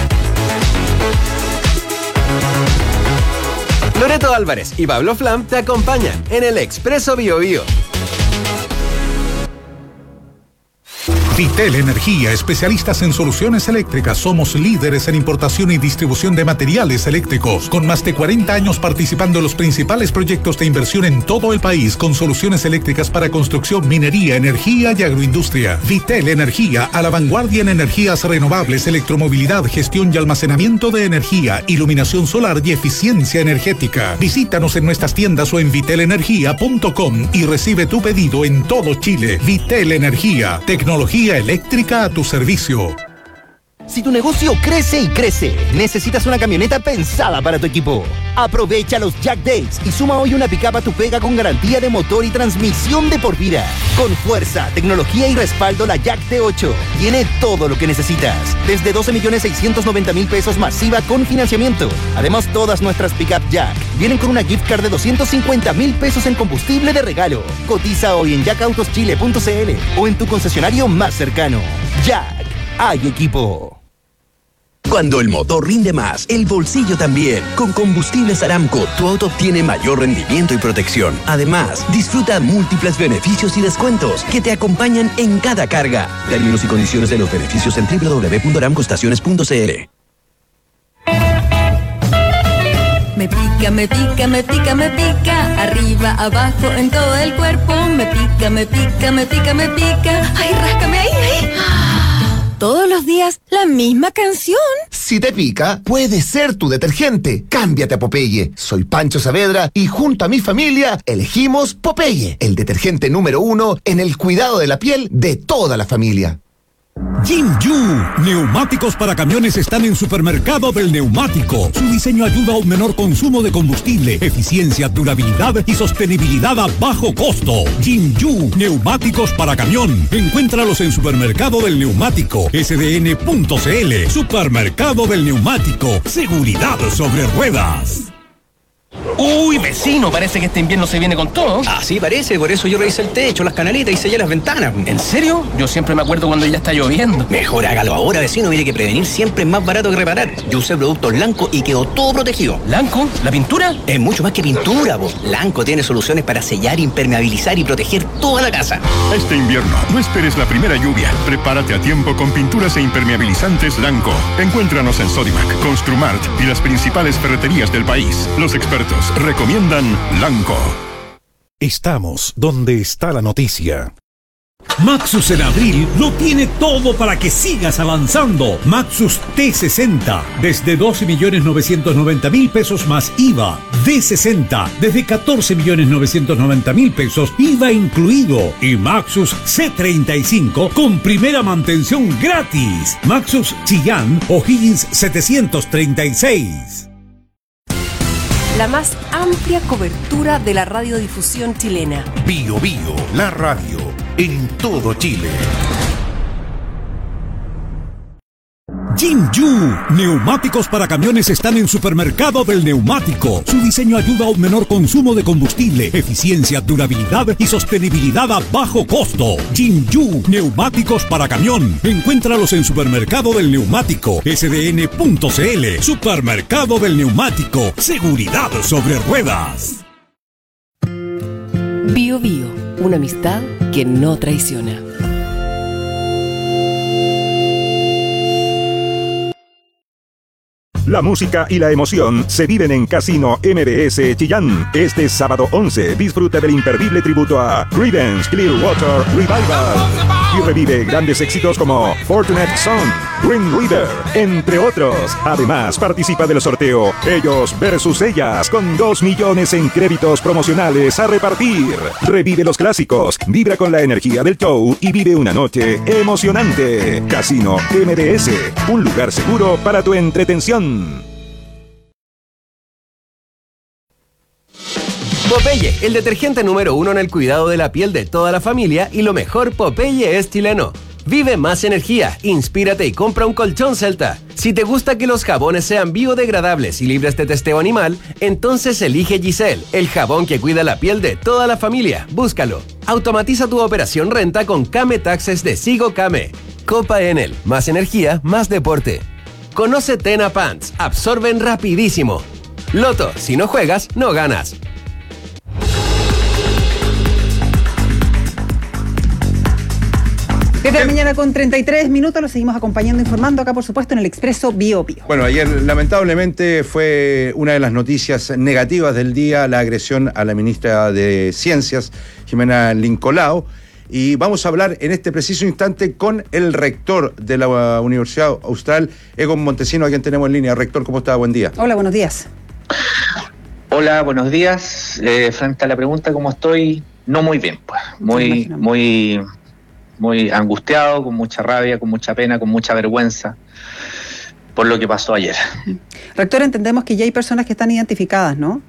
Loreto Álvarez y Pablo Flam te acompañan en el Expreso Bio Bio.
Vitel Energía, especialistas en soluciones eléctricas. Somos líderes en importación y distribución de materiales eléctricos, con más de 40 años participando en los principales proyectos de inversión en todo el país, con soluciones eléctricas para construcción, minería, energía y agroindustria. Vitel Energía, a la vanguardia en energías renovables, electromovilidad, gestión y almacenamiento de energía, iluminación solar y eficiencia energética. Visítanos en nuestras tiendas o en vitelenergia.com y recibe tu pedido en todo Chile. Vitel Energía, tecnología eléctrica a tu servicio.
Si tu negocio crece y crece, necesitas una camioneta pensada para tu equipo. Aprovecha los Jack Days y suma hoy una pick-up a tu pega con garantía de motor y transmisión de por vida. Con fuerza, tecnología y respaldo, la Jack T8 tiene todo lo que necesitas. Desde 12.690.000 pesos masiva con financiamiento. Además, todas nuestras pick-up Jack vienen con una gift card de 250.000 pesos en combustible de regalo. Cotiza hoy en jackautoschile.cl o en tu concesionario más cercano. Jack, hay equipo. Cuando el motor rinde más, el bolsillo también. Con Combustibles Aramco, tu auto obtiene mayor rendimiento y protección. Además, disfruta múltiples beneficios y descuentos que te acompañan en cada carga. Términos y condiciones de los beneficios en www.aramcoestaciones.cl.
Me pica, me pica, me pica, me pica. Arriba, abajo, en todo el cuerpo. me pica, me pica, me pica, me pica. Ay, ráscame ahí, ahí. Todos los días la misma canción.
Si te pica, puede ser tu detergente. Cámbiate a Popeye. Soy Pancho Saavedra y junto a mi familia elegimos Popeye, el detergente número 1 en el cuidado de la piel de toda la familia.
Jinju, neumáticos para camiones están en Supermercado del Neumático. Su diseño ayuda a un menor consumo de combustible, eficiencia, durabilidad y sostenibilidad a bajo costo. Jinju, neumáticos para camión. Encuéntralos en Supermercado del Neumático, sdn.cl. Supermercado del Neumático, seguridad sobre ruedas.
Uy, vecino, parece que este invierno se viene con todo. Así parece, por eso yo revisé el techo, las canaletas y sellé las ventanas. ¿En serio? Yo siempre me acuerdo cuando ya está lloviendo. Mejor hágalo ahora, vecino, mire que prevenir siempre es más barato que reparar. Yo usé productos Lanco y quedó todo protegido. ¿Lanco? ¿La pintura? Es mucho más que pintura, vos. Lanco tiene soluciones para sellar, impermeabilizar y proteger toda la casa.
Este invierno, no esperes la primera lluvia. Prepárate a tiempo con pinturas e impermeabilizantes Lanco. Encuéntranos en Sodimac, Construmart y las principales ferreterías del país. Los expertos recomiendan Lanco.
Estamos donde está la noticia. Maxus en abril lo tiene todo para que sigas avanzando. Maxus T60 desde 12.990.000 pesos más IVA. D60 desde 14.990.000 pesos IVA incluido. Y Maxus C35 con primera mantención gratis. Maxus Chillán O'Higgins 736.
La más amplia cobertura de la radiodifusión chilena.
Bio Bio, la radio, en todo Chile.
Jinju, neumáticos para camiones están en Supermercado del Neumático. Su diseño ayuda a un menor consumo de combustible, eficiencia, durabilidad y sostenibilidad a bajo costo. Jinju, neumáticos para camión. Encuéntralos en Supermercado del Neumático, sdn.cl. Supermercado del Neumático, seguridad sobre ruedas.
Bio Bio, una amistad que no traiciona.
La música y la emoción se viven en Casino MBS Chillán. Este sábado 11 disfruta del imperdible tributo a Creedence Clearwater Revival y revive grandes éxitos como Fortunate Son, Green River, entre otros. Además, participa del sorteo Ellos versus Ellas con 2 millones en créditos promocionales a repartir. Revive los clásicos, vibra con la energía del show y vive una noche emocionante. Casino MBS, un lugar seguro para tu entretención.
Popeye, el detergente número 1 en el cuidado de la piel de toda la familia, y lo mejor, Popeye es chileno. Vive más energía, inspírate y compra un colchón Celta. Si te gusta que los jabones sean biodegradables y libres de testeo animal, entonces elige Giselle, el jabón que cuida la piel de toda la familia. Búscalo. Automatiza tu operación renta con Kame Taxes de Sigo Kame. Copa Enel, más energía, más deporte. Conoce Tena Pants, absorben rapidísimo. Loto, si no juegas, no ganas.
De la mañana con 33 minutos, lo seguimos acompañando, informando acá, por supuesto, en el Expreso Bio Bio.
Bueno, ayer lamentablemente fue una de las noticias negativas del día, la agresión a la ministra de Ciencias, Jimena Lincolao. Y vamos a hablar en este preciso instante con el rector de la Universidad Austral, Egon Montesino, a quien tenemos en línea. Rector, ¿cómo está? Buen día.
Hola, buenos días.
Hola, buenos días. Frente a la pregunta, ¿cómo estoy? No muy bien, pues. Muy angustiado, con mucha rabia, con mucha pena, con mucha vergüenza por lo que pasó ayer.
Rector, entendemos que ya hay personas que están identificadas, ¿no?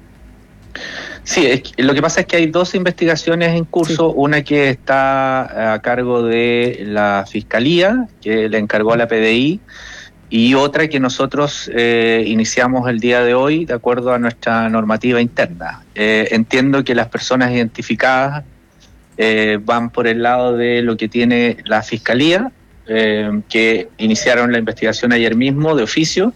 Sí, lo que pasa es que hay 2 investigaciones en curso, una que está a cargo de la Fiscalía, que le encargó a la PDI, y otra que nosotros iniciamos el día de hoy de acuerdo a nuestra normativa interna. Entiendo que las personas identificadas van por el lado de lo que tiene la Fiscalía, que iniciaron la investigación ayer mismo de oficio,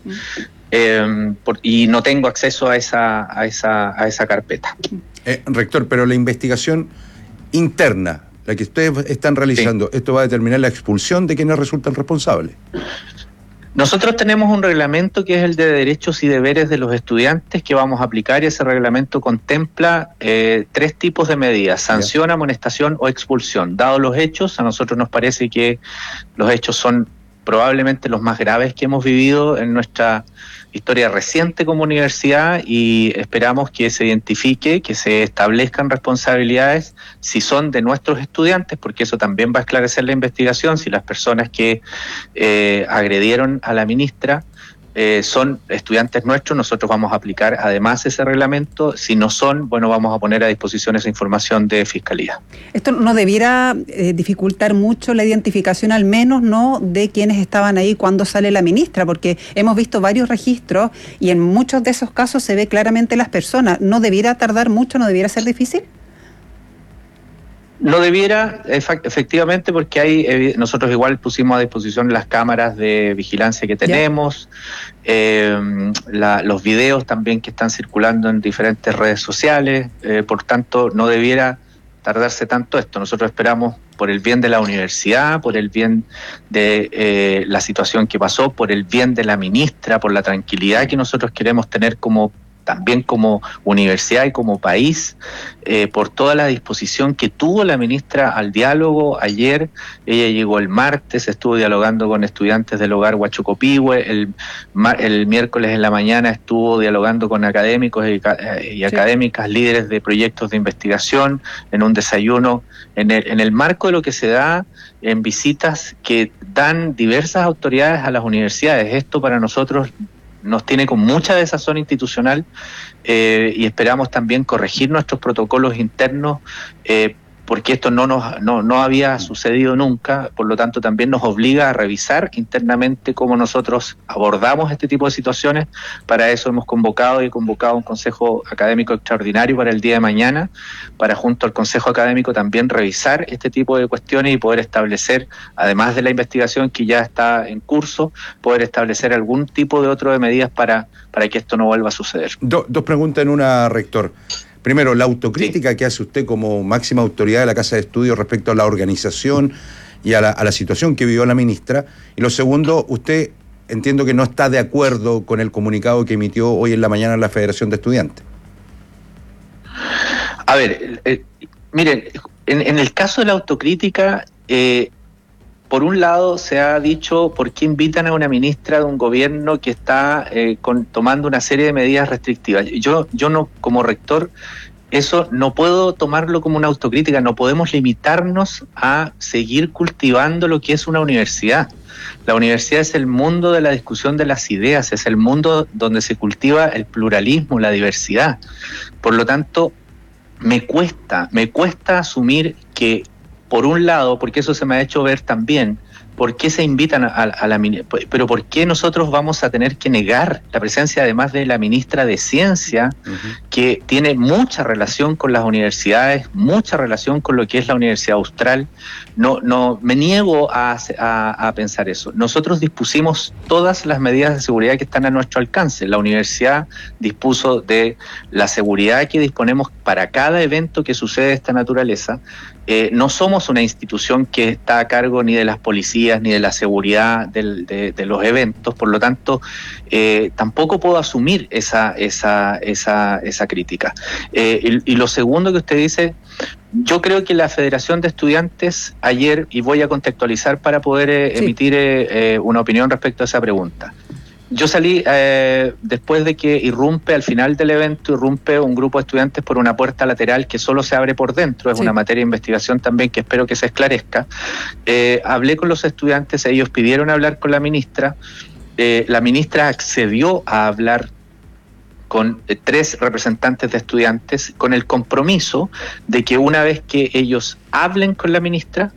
y no tengo acceso a esa carpeta.
Rector, pero la investigación interna, la que ustedes están realizando, ¿esto va a determinar la expulsión de quienes resultan responsables?
Nosotros tenemos un reglamento que es el de derechos y deberes de los estudiantes que vamos a aplicar, y ese reglamento contempla 3 tipos de medidas: sanción, amonestación o expulsión. Dados los hechos, a nosotros nos parece que los hechos son probablemente los más graves que hemos vivido en nuestra historia reciente como universidad, y esperamos que se identifique, que se establezcan responsabilidades si son de nuestros estudiantes, porque eso también va a esclarecer la investigación. Si las personas que agredieron a la ministra son estudiantes nuestros, nosotros vamos a aplicar además ese reglamento. Si no son, bueno, vamos a poner a disposición esa información de Fiscalía.
Esto no debiera dificultar mucho la identificación, al menos no de quienes estaban ahí cuando sale la ministra, porque hemos visto varios registros y en muchos de esos casos se ve claramente las personas. ¿No debiera tardar mucho, no debiera ser difícil?
No debiera, efectivamente, porque nosotros igual pusimos a disposición las cámaras de vigilancia que tenemos, los videos también que están circulando en diferentes redes sociales, por tanto no debiera tardarse tanto esto. Nosotros esperamos, por el bien de la universidad, por el bien de la situación que pasó, por el bien de la ministra, por la tranquilidad que nosotros queremos tener también como universidad y como país, por toda la disposición que tuvo la ministra al diálogo. Ayer ella llegó el martes, estuvo dialogando con estudiantes del hogar Huachocopihue, el miércoles en la mañana estuvo dialogando con académicos y académicas, líderes de proyectos de investigación, en un desayuno, en el marco de lo que se da en visitas que dan diversas autoridades a las universidades. Esto para nosotros nos tiene con mucha desazón institucional, y esperamos también corregir nuestros protocolos internos, porque esto no había sucedido nunca. Por lo tanto también nos obliga a revisar internamente cómo nosotros abordamos este tipo de situaciones. Para eso hemos convocado un consejo académico extraordinario para el día de mañana, para junto al consejo académico también revisar este tipo de cuestiones y poder establecer, además de la investigación que ya está en curso, poder establecer algún tipo de otro de medidas para que esto no vuelva a suceder.
Dos preguntas en una, rector. Primero, la autocrítica que hace usted como máxima autoridad de la Casa de Estudios respecto a la organización y a la situación que vivió la ministra. Y lo segundo, usted entiendo que no está de acuerdo con el comunicado que emitió hoy en la mañana la Federación de Estudiantes.
A ver, miren, en el caso de la autocrítica, por un lado se ha dicho por qué invitan a una ministra de un gobierno que está tomando una serie de medidas restrictivas. Yo no, como rector, eso no puedo tomarlo como una autocrítica. No podemos limitarnos a seguir cultivando lo que es una universidad. La universidad es el mundo de la discusión de las ideas, es el mundo donde se cultiva el pluralismo, la diversidad. Por lo tanto, me cuesta asumir que, por un lado, porque eso se me ha hecho ver también, ¿por qué se invitan a la ministra? Pero ¿por qué nosotros vamos a tener que negar la presencia, además de la ministra de Ciencia, que tiene mucha relación con las universidades, mucha relación con lo que es la Universidad Austral? No me niego a pensar eso. Nosotros dispusimos todas las medidas de seguridad que están a nuestro alcance. La universidad dispuso de la seguridad que disponemos para cada evento que sucede de esta naturaleza. No somos una institución que está a cargo ni de las policías ni de la seguridad de los eventos, por lo tanto tampoco puedo asumir esa crítica. Y lo segundo que usted dice, yo creo que la Federación de Estudiantes ayer, y voy a contextualizar para poder emitir una opinión respecto a esa pregunta. Yo salí después de que al final del evento, irrumpe un grupo de estudiantes por una puerta lateral que solo se abre por dentro. Es una materia de investigación también que espero que se esclarezca. Hablé con los estudiantes, ellos pidieron hablar con la ministra. La ministra accedió a hablar con 3 representantes de estudiantes, con el compromiso de que una vez que ellas hablen con la ministra,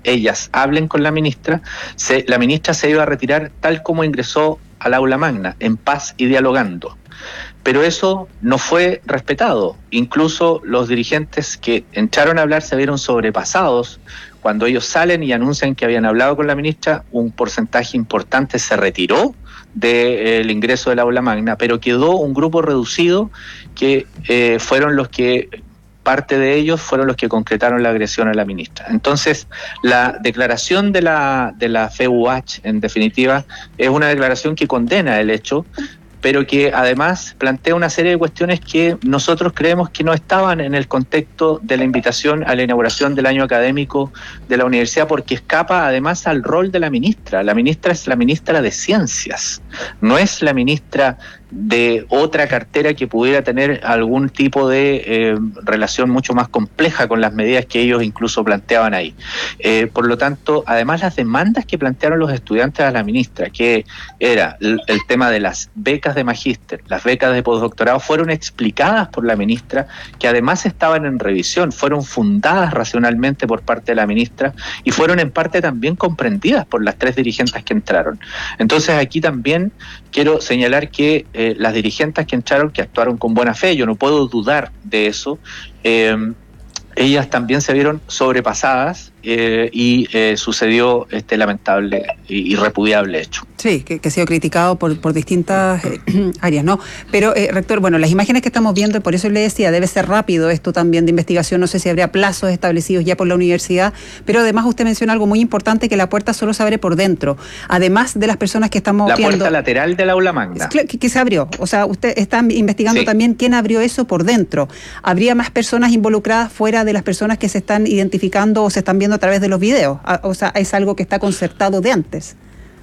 la ministra se iba a retirar tal como ingresó al aula magna, en paz y dialogando. Pero eso no fue respetado. Incluso los dirigentes que entraron a hablar se vieron sobrepasados. Cuando ellos salen y anuncian que habían hablado con la ministra, un porcentaje importante se retiró del ingreso del aula magna, pero quedó un grupo reducido que fueron los que parte de ellos fueron los que concretaron la agresión a la ministra. Entonces, la declaración de la FEUH, en definitiva, es una declaración que condena el hecho, pero que además plantea una serie de cuestiones que nosotros creemos que no estaban en el contexto de la invitación a la inauguración del año académico de la universidad, porque escapa además al rol de la ministra. La ministra es la ministra de Ciencias, no es la ministra de otra cartera que pudiera tener algún tipo de relación mucho más compleja con las medidas que ellos incluso planteaban ahí. Por lo tanto, además las demandas que plantearon los estudiantes a la ministra, que era el tema de las becas de magíster, las becas de postdoctorado, fueron explicadas por la ministra, que además estaban en revisión, fueron fundadas racionalmente por parte de la ministra y fueron en parte también comprendidas por las 3 dirigentes que entraron. Entonces aquí también quiero señalar que las dirigentes que entraron, que actuaron con buena fe, yo no puedo dudar de eso, ellas también se vieron sobrepasadas y sucedió este lamentable y repudiable hecho.
Sí, que ha sido criticado por distintas áreas, ¿no? Pero, rector, bueno, las imágenes que estamos viendo, y por eso le decía, debe ser rápido esto también de investigación, no sé si habría plazos establecidos ya por la universidad, pero además usted menciona algo muy importante, que la puerta solo se abre por dentro, además de las personas que estamos viendo.
La puerta lateral del aula magna.
Que se abrió, o sea, usted está investigando también quién abrió eso por dentro. ¿Habría más personas involucradas fuera de las personas que se están identificando o se están viendo a través de los videos? O sea, ¿es algo que está concertado de antes?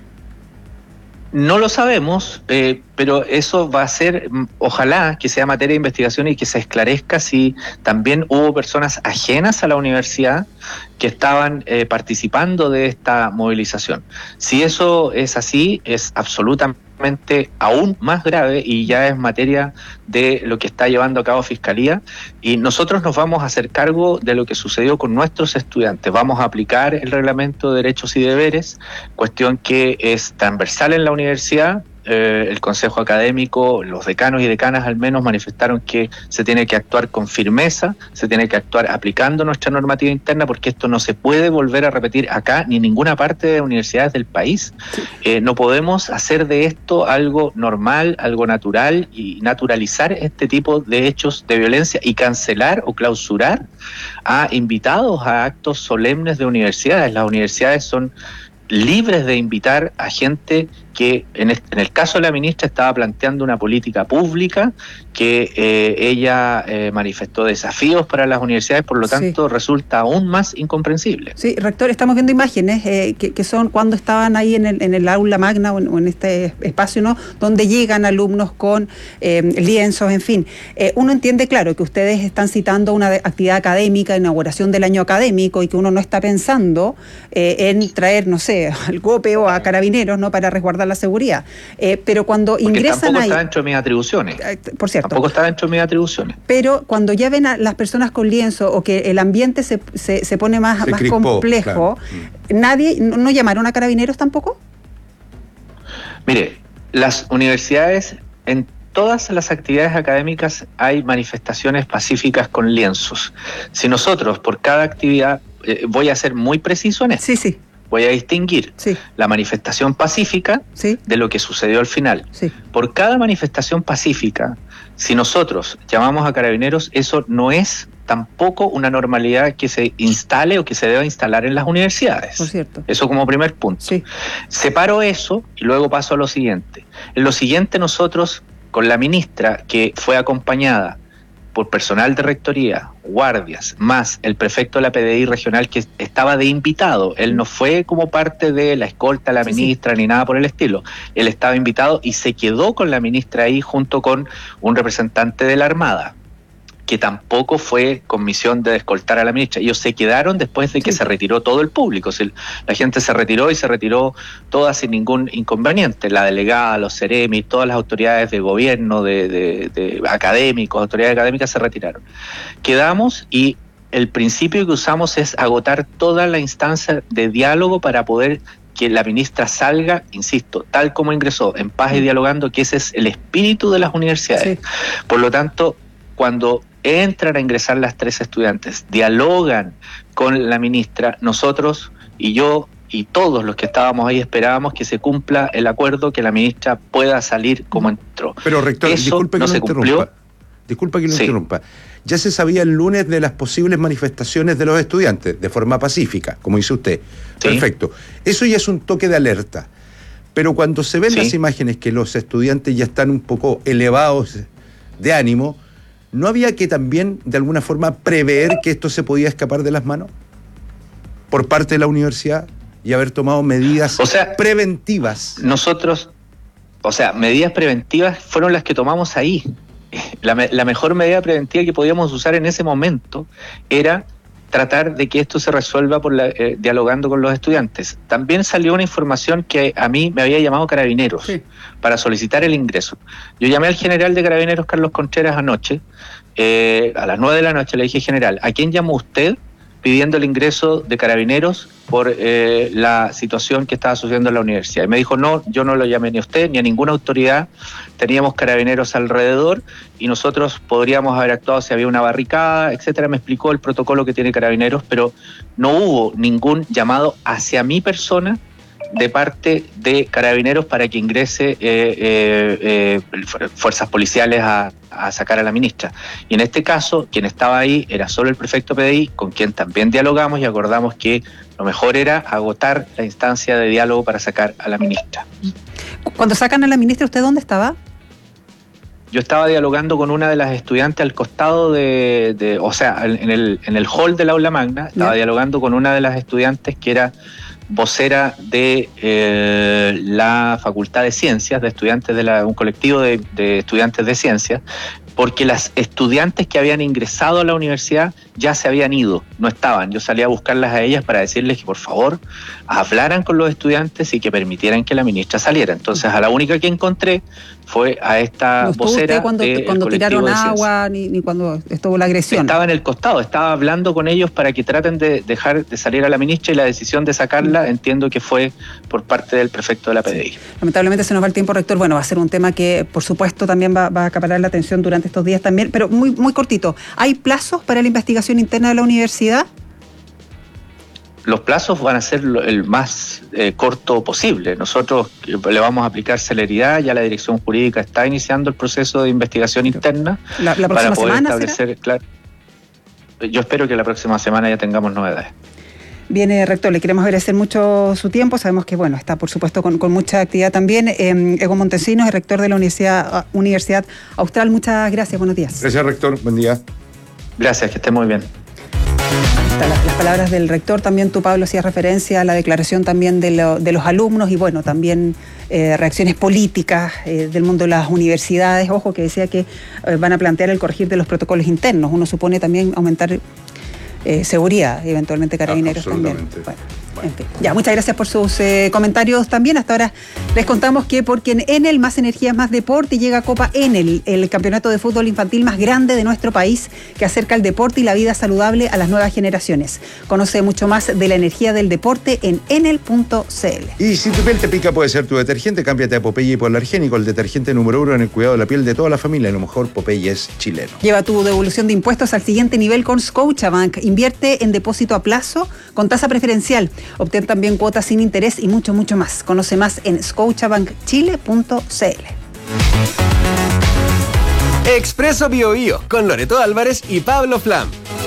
No lo sabemos, pero eso va a ser, ojalá que sea materia de investigación y que se esclarezca si también hubo personas ajenas a la universidad que estaban participando de esta movilización. Si eso es así, es absolutamente aún más grave y ya es materia de lo que está llevando a cabo Fiscalía, y nosotros nos vamos a hacer cargo de lo que sucedió con nuestros estudiantes. Vamos a aplicar el reglamento de derechos y deberes, cuestión que es transversal en la universidad. El Consejo Académico, los decanos y decanas al menos manifestaron que se tiene que actuar con firmeza, se tiene que actuar aplicando nuestra normativa interna, porque esto no se puede volver a repetir acá ni en ninguna parte de universidades del país. No podemos hacer de esto algo normal, algo natural, y naturalizar este tipo de hechos de violencia y cancelar o clausurar a invitados a actos solemnes de universidades. Las universidades son libres de invitar a gente que en el caso de la ministra estaba planteando una política pública, que ella manifestó desafíos para las universidades, por lo tanto resulta aún más incomprensible.
Sí, rector, estamos viendo imágenes que son cuando estaban ahí en el aula magna o en este espacio, ¿no?, donde llegan alumnos con lienzos, en fin. Uno entiende, claro, que ustedes están citando una actividad académica, inauguración del año académico, y que uno no está pensando en traer, no sé, al GOPE o a carabineros, ¿no?, para resguardar la seguridad. Pero cuando ingresan
tampoco
ahí...
está dentro de mis atribuciones.
Por cierto.
Tampoco está dentro de mis atribuciones.
Pero cuando ya ven a las personas con lienzo o que el ambiente se pone más complejo, claro. ¿No llamaron a carabineros tampoco?
Mire, las universidades, en todas las actividades académicas hay manifestaciones pacíficas con lienzos. Si nosotros por cada actividad, voy a ser muy preciso en esto.
Sí.
Voy a distinguir la manifestación pacífica de lo que sucedió al final. Por cada manifestación pacífica, si nosotros llamamos a carabineros, eso no es tampoco una normalidad que se instale o que se deba instalar en las universidades.
Por cierto.
Eso como primer punto. Separo eso y luego paso a lo siguiente. En lo siguiente, nosotros, con la ministra, que fue acompañada por personal de rectoría, guardias, más el prefecto de la PDI regional, que estaba de invitado. Él no fue como parte de la escolta de la ministra ni nada por el estilo. Él estaba invitado y se quedó con la ministra ahí junto con un representante de la Armada, que tampoco fue con misión de escoltar a la ministra. Ellos se quedaron después de que se retiró todo el público. O sea, la gente se retiró y se retiró toda sin ningún inconveniente. La delegada, los CEREMI, todas las autoridades de gobierno, de académicos, autoridades académicas se retiraron. Quedamos y el principio que usamos es agotar toda la instancia de diálogo para poder que la ministra salga, insisto, tal como ingresó, en paz y dialogando, que ese es el espíritu de las universidades. Por lo tanto, cuando entran a ingresar las 3 estudiantes, dialogan con la ministra, nosotros y yo y todos los que estábamos ahí esperábamos que se cumpla el acuerdo, que la ministra pueda salir como entró.
Pero rector,
eso
disculpe que
no
lo
se
interrumpa.
cumplió.
disculpa que lo interrumpa, ya se sabía el lunes de las posibles manifestaciones de los estudiantes, de forma pacífica, como dice usted. Sí. Perfecto. Eso ya es un toque de alerta. Pero cuando se ven las imágenes que los estudiantes ya están un poco elevados de ánimo, ¿no había que también, de alguna forma, prever que esto se podía escapar de las manos por parte de la universidad y haber tomado medidas preventivas?
Nosotros, medidas preventivas fueron las que tomamos ahí. La mejor medida preventiva que podíamos usar en ese momento era tratar de que esto se resuelva dialogando con los estudiantes. También salió una información que a mí me había llamado Carabineros para solicitar el ingreso. Yo llamé al general de Carabineros, Carlos Contreras, anoche, a las 9 de la noche, le dije: general, ¿a quién llamó usted pidiendo el ingreso de Carabineros por la situación que estaba sucediendo en la universidad? Y me dijo: no, yo no lo llamé ni a usted ni a ninguna autoridad, teníamos Carabineros alrededor y nosotros podríamos haber actuado si había una barricada, etcétera. Me explicó el protocolo que tiene Carabineros, pero no hubo ningún llamado hacia mi persona de parte de Carabineros para que ingrese fuerzas policiales a sacar a la ministra. Y en este caso, quien estaba ahí era solo el prefecto PDI, con quien también dialogamos y acordamos que lo mejor era agotar la instancia de diálogo para sacar a la ministra.
Cuando sacan a la ministra, ¿usted dónde estaba?
Yo estaba dialogando con una de las estudiantes al costado en el hall del aula magna. Estaba dialogando con una de las estudiantes que era vocera de la Facultad de Ciencias, de estudiantes de un colectivo de estudiantes de ciencias, porque las estudiantes que habían ingresado a la universidad ya se habían ido, no estaban. Yo salí a buscarlas a ellas para decirles que por favor hablaran con los estudiantes y que permitieran que la ministra saliera. Entonces a la única que encontré fue a esta vocera.
¿No estuvo usted cuando tiraron agua ni cuando estuvo la agresión?
Estaba en el costado, estaba hablando con ellos para que traten de dejar de salir a la ministra, y la decisión de sacarla entiendo que fue por parte del prefecto de la PDI.
Sí. Lamentablemente se nos va el tiempo, rector. Bueno, va a ser un tema que por supuesto también va a acaparar la atención durante estos días también, pero muy, muy cortito. ¿Hay plazos para la investigación interna de la universidad?
Los plazos van a ser el más corto posible. Nosotros le vamos a aplicar celeridad. Ya la dirección jurídica está iniciando el proceso de investigación interna.
¿La próxima
para poder
semana
establecer, claro. Yo espero que la próxima semana ya tengamos novedades.
Bien, rector, le queremos agradecer mucho su tiempo. Sabemos que está por supuesto con mucha actividad también. Egon Montesinos, el rector de la Universidad Austral. Muchas gracias, buenos días.
Gracias, rector, buen día.
Gracias, que esté muy bien.
Las palabras del rector, también tú, Pablo, hacías referencia a la declaración también de los alumnos y también reacciones políticas del mundo de las universidades. Ojo, que decía que van a plantear el corregir de los protocolos internos. Uno supone también aumentar seguridad, eventualmente Carabineros también. En fin. Ya, muchas gracias por sus comentarios también. Hasta ahora les contamos que porque en Enel, más energía, más deporte, llega Copa Enel, el campeonato de fútbol infantil más grande de nuestro país, que acerca el deporte y la vida saludable a las nuevas generaciones. Conoce mucho más de la energía del deporte en enel.cl.
Y si tu piel te pica, puede ser tu detergente. Cámbiate a Popeye por Argénico, el detergente número 1 en el cuidado de la piel de toda la familia. A lo mejor Popeye es chileno.
Lleva tu devolución de impuestos al siguiente nivel con Scotiabank. Invierte en depósito a plazo con tasa preferencial. Obtén también cuotas sin interés y mucho, mucho más. Conoce más en scotiabankchile.cl.
Expreso BioBio con Loreto Álvarez y Pablo Flam.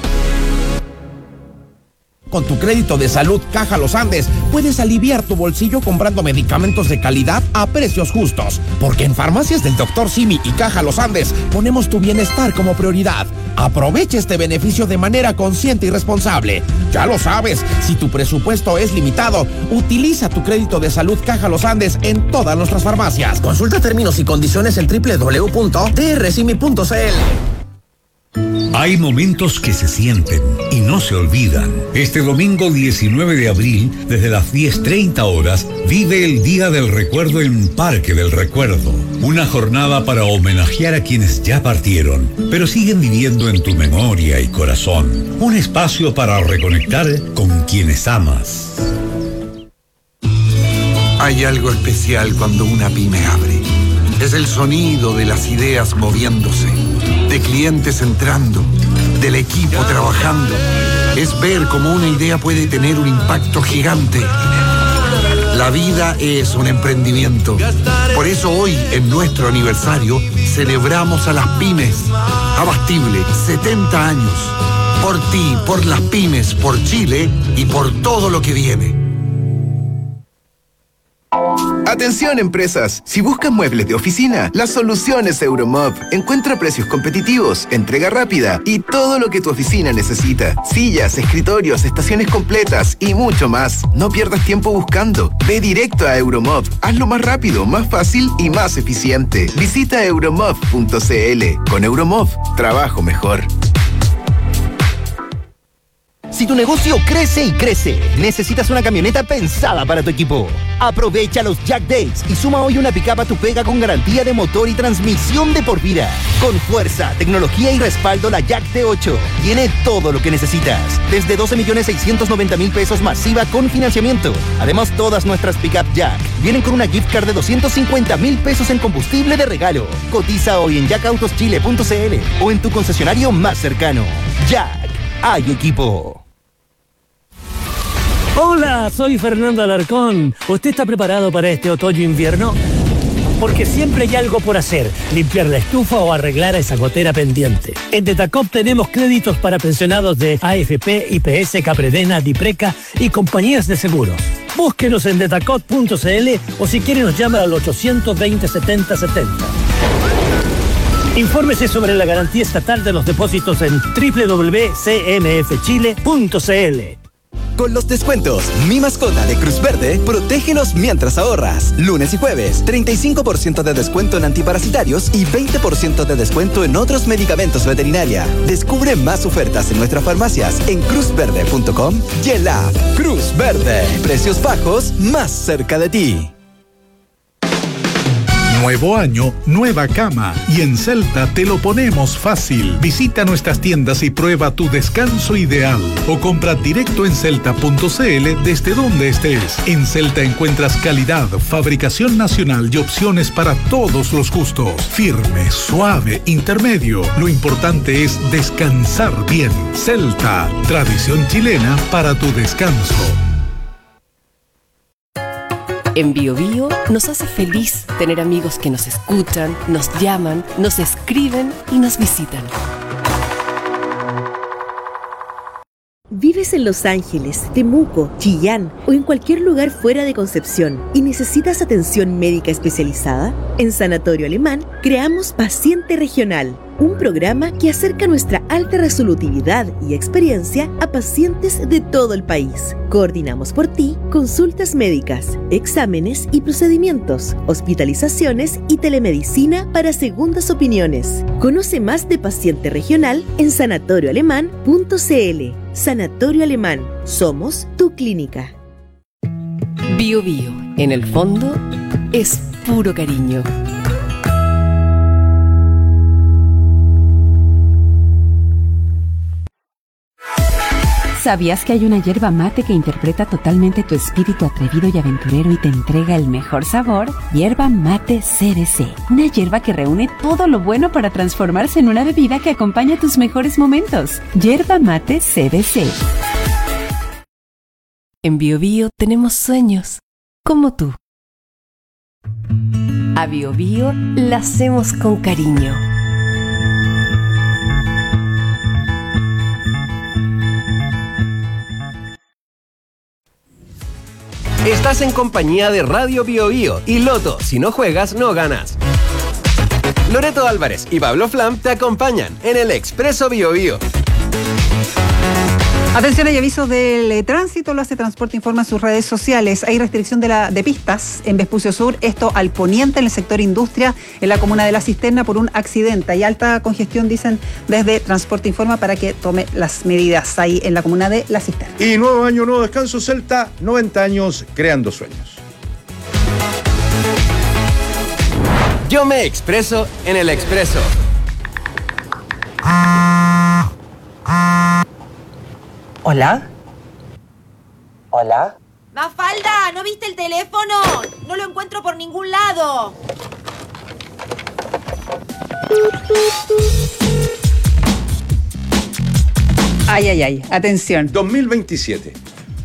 Con tu crédito de salud Caja Los Andes puedes aliviar tu bolsillo comprando medicamentos de calidad a precios justos. Porque en Farmacias del Dr. Simi y Caja Los Andes ponemos tu bienestar como prioridad. Aprovecha este beneficio de manera consciente y responsable. Ya lo sabes, si tu presupuesto es limitado, utiliza tu crédito de salud Caja Los Andes en todas nuestras farmacias. Consulta términos y condiciones en www.drcimi.cl.
Hay momentos que se sienten y no se olvidan. Este domingo 19 de abril, desde las 10:30 horas, vive el Día del Recuerdo en Parque del Recuerdo. Una jornada para homenajear a quienes ya partieron, pero siguen viviendo en tu memoria y corazón. Un espacio para reconectar con quienes amas.
Hay algo especial cuando una pyme abre. Es el sonido de las ideas moviéndose, de clientes entrando, del equipo trabajando. Es ver cómo una idea puede tener un impacto gigante. La vida es un emprendimiento. Por eso hoy, en nuestro aniversario, celebramos a las pymes. Abastible, 70 años. Por ti, por las pymes, por Chile y por todo lo que viene.
Atención empresas, si buscas muebles de oficina, la solución es Euromob. Encuentra precios competitivos, entrega rápida y todo lo que tu oficina necesita. Sillas, escritorios, estaciones completas y mucho más. No pierdas tiempo buscando. Ve directo a Euromob. Hazlo más rápido, más fácil y más eficiente. Visita euromob.cl. Con Euromob, trabajo mejor.
Si tu negocio crece y crece, necesitas una camioneta pensada para tu equipo. Aprovecha los Jack Days y suma hoy una pickup a tu pega con garantía de motor y transmisión de por vida. Con fuerza, tecnología y respaldo, la Jack T8 tiene todo lo que necesitas. Desde 12.690.000 pesos masiva con financiamiento. Además, todas nuestras pickup Jack vienen con una gift card de 250.000 pesos en combustible de regalo. Cotiza hoy en jackautoschile.cl o en tu concesionario más cercano. Jack, hay equipo.
Hola, soy Fernando Alarcón. ¿Usted está preparado para este otoño-invierno? Porque siempre hay algo por hacer, limpiar la estufa o arreglar esa gotera pendiente. En Detacop tenemos créditos para pensionados de AFP, IPS, Capredena, Dipreca y compañías de seguros. Búsquenos en detacop.cl o si quiere nos llama al 820-7070. Infórmese sobre la garantía estatal de los depósitos en www.cmfchile.cl.
Con los descuentos Mi Mascota de Cruz Verde, protégelos mientras ahorras. Lunes y jueves, 35% de descuento en antiparasitarios y 20% de descuento en otros medicamentos veterinaria. Descubre más ofertas en nuestras farmacias en cruzverde.com y en la app Cruz Verde. Precios bajos más cerca de ti.
Nuevo año, nueva cama. Y en Celta te lo ponemos fácil. Visita nuestras tiendas y prueba tu descanso ideal. O compra directo en celta.cl desde donde estés. En Celta encuentras calidad, fabricación nacional y opciones para todos los gustos. Firme, suave, intermedio. Lo importante es descansar bien. Celta, tradición chilena para tu descanso.
En BioBio nos hace feliz tener amigos que nos escuchan, nos llaman, nos escriben y nos visitan.
¿Vives en Los Ángeles, Temuco, Chillán o en cualquier lugar fuera de Concepción y necesitas atención médica especializada? En Sanatorio Alemán creamos Paciente Regional, un programa que acerca nuestra alta resolutividad y experiencia a pacientes de todo el país. Coordinamos por ti consultas médicas, exámenes y procedimientos, hospitalizaciones y telemedicina para segundas opiniones. Conoce más de Paciente Regional en sanatorioalemán.cl. Sanatorio Alemán. Somos tu clínica.
BioBio, en el fondo, es puro cariño.
¿Sabías que hay una yerba mate que interpreta totalmente tu espíritu atrevido y aventurero y te entrega el mejor sabor? Yerba mate CBC. Una yerba que reúne todo lo bueno para transformarse en una bebida que acompaña tus mejores momentos. Yerba mate CBC.
En BioBio tenemos sueños, como tú. A BioBio la hacemos con cariño.
Estás en compañía de Radio BioBio y Loto. Si no juegas, no ganas. Loreto Álvarez y Pablo Flam te acompañan en el Expreso BioBio.
Atención, hay avisos del tránsito, lo hace Transporte Informa en sus redes sociales. Hay restricción de pistas en Vespucio Sur, esto al poniente en el sector industria, en la comuna de La Cisterna por un accidente. Hay alta congestión, dicen desde Transporte Informa, para que tome las medidas ahí en la comuna de La Cisterna.
Y nuevo año, nuevo descanso, Celta, 90 años creando sueños.
Yo me expreso en el Expreso.
¿Hola? ¿Hola?
¡Mafalda! ¿No viste el teléfono? No lo encuentro por ningún lado.
Ay, ay, ay. Atención.
2027.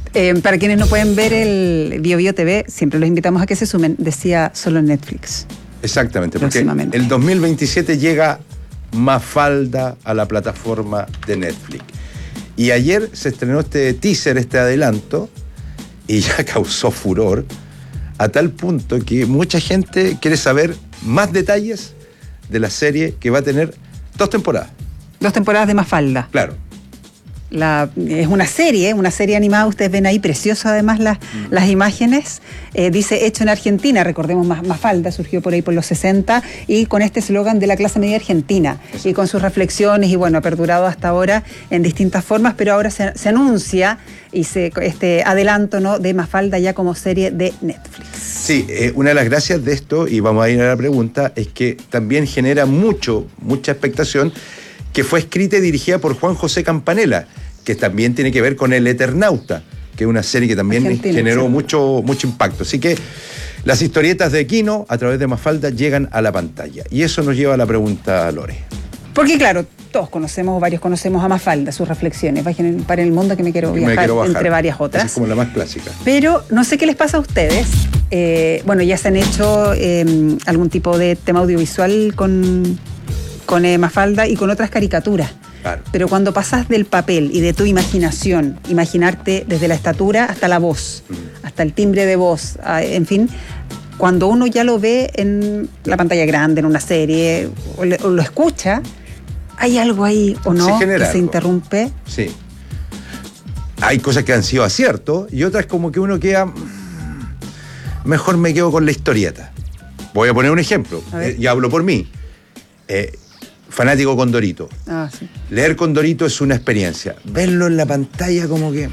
Para quienes no pueden ver el BioBio TV, siempre los invitamos a que se sumen. Decía solo en Netflix.
Exactamente, porque el 2027 llega Mafalda a la plataforma de Netflix. Y ayer se estrenó este teaser, este adelanto, y ya causó furor, a tal punto que mucha gente quiere saber más detalles de la serie que va a tener 2 temporadas.
2 temporadas de Mafalda.
Claro.
Es una serie animada, ustedes ven ahí, preciosa además las imágenes. Dice hecho en Argentina, recordemos, Mafalda surgió por ahí por los 60 y con este eslogan de la clase media argentina. Eso. Y con sus reflexiones y bueno, ha perdurado hasta ahora en distintas formas, pero ahora se anuncia y este adelanto, ¿no?, de Mafalda ya como serie de Netflix.
Sí, una de las gracias de esto, y vamos a ir a la pregunta, es que también genera mucha expectación, que fue escrita y dirigida por Juan José Campanella, que también tiene que ver con El Eternauta, que es una serie que también generó mucho impacto. Así que las historietas de Quino, a través de Mafalda, llegan a la pantalla. Y eso nos lleva a la pregunta, Lore.
Porque claro, todos conocemos, o varios conocemos a Mafalda, sus reflexiones. Bajen para el mundo que me quiero viajar, entre varias otras.
Esa es como la más clásica.
Pero no sé qué les pasa a ustedes. Bueno, ya se han hecho algún tipo de tema audiovisual con Mafalda y con otras caricaturas.
Claro.
Pero cuando pasas del papel y de tu imaginación, imaginarte desde la estatura hasta la voz, hasta el timbre de voz, en fin, cuando uno ya lo ve en la pantalla grande, en una serie, o lo escucha, ¿hay algo ahí o no que se interrumpe?
Sí. Hay cosas que han sido aciertos y otras como que uno queda, mejor me quedo con la historieta. Voy a poner un ejemplo, y hablo por mí. Fanático Condorito.
Sí.
Leer Condorito es una experiencia. Verlo en la pantalla como que...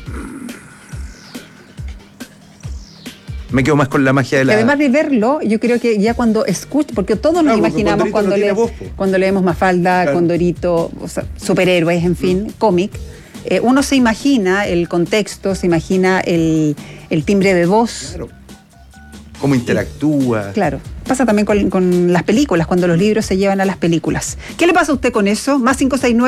me quedo más con la magia de la...
Además de verlo, yo creo que ya cuando escucho, porque todos nos imaginamos cuando leemos Mafalda, claro, Condorito, o sea, superhéroes, en fin, cómic, uno se imagina el contexto, se imagina el timbre de voz.
Claro. Cómo interactúa.
Claro. Pasa también con las películas, cuando los libros se llevan a las películas. ¿Qué le pasa a usted con eso? Más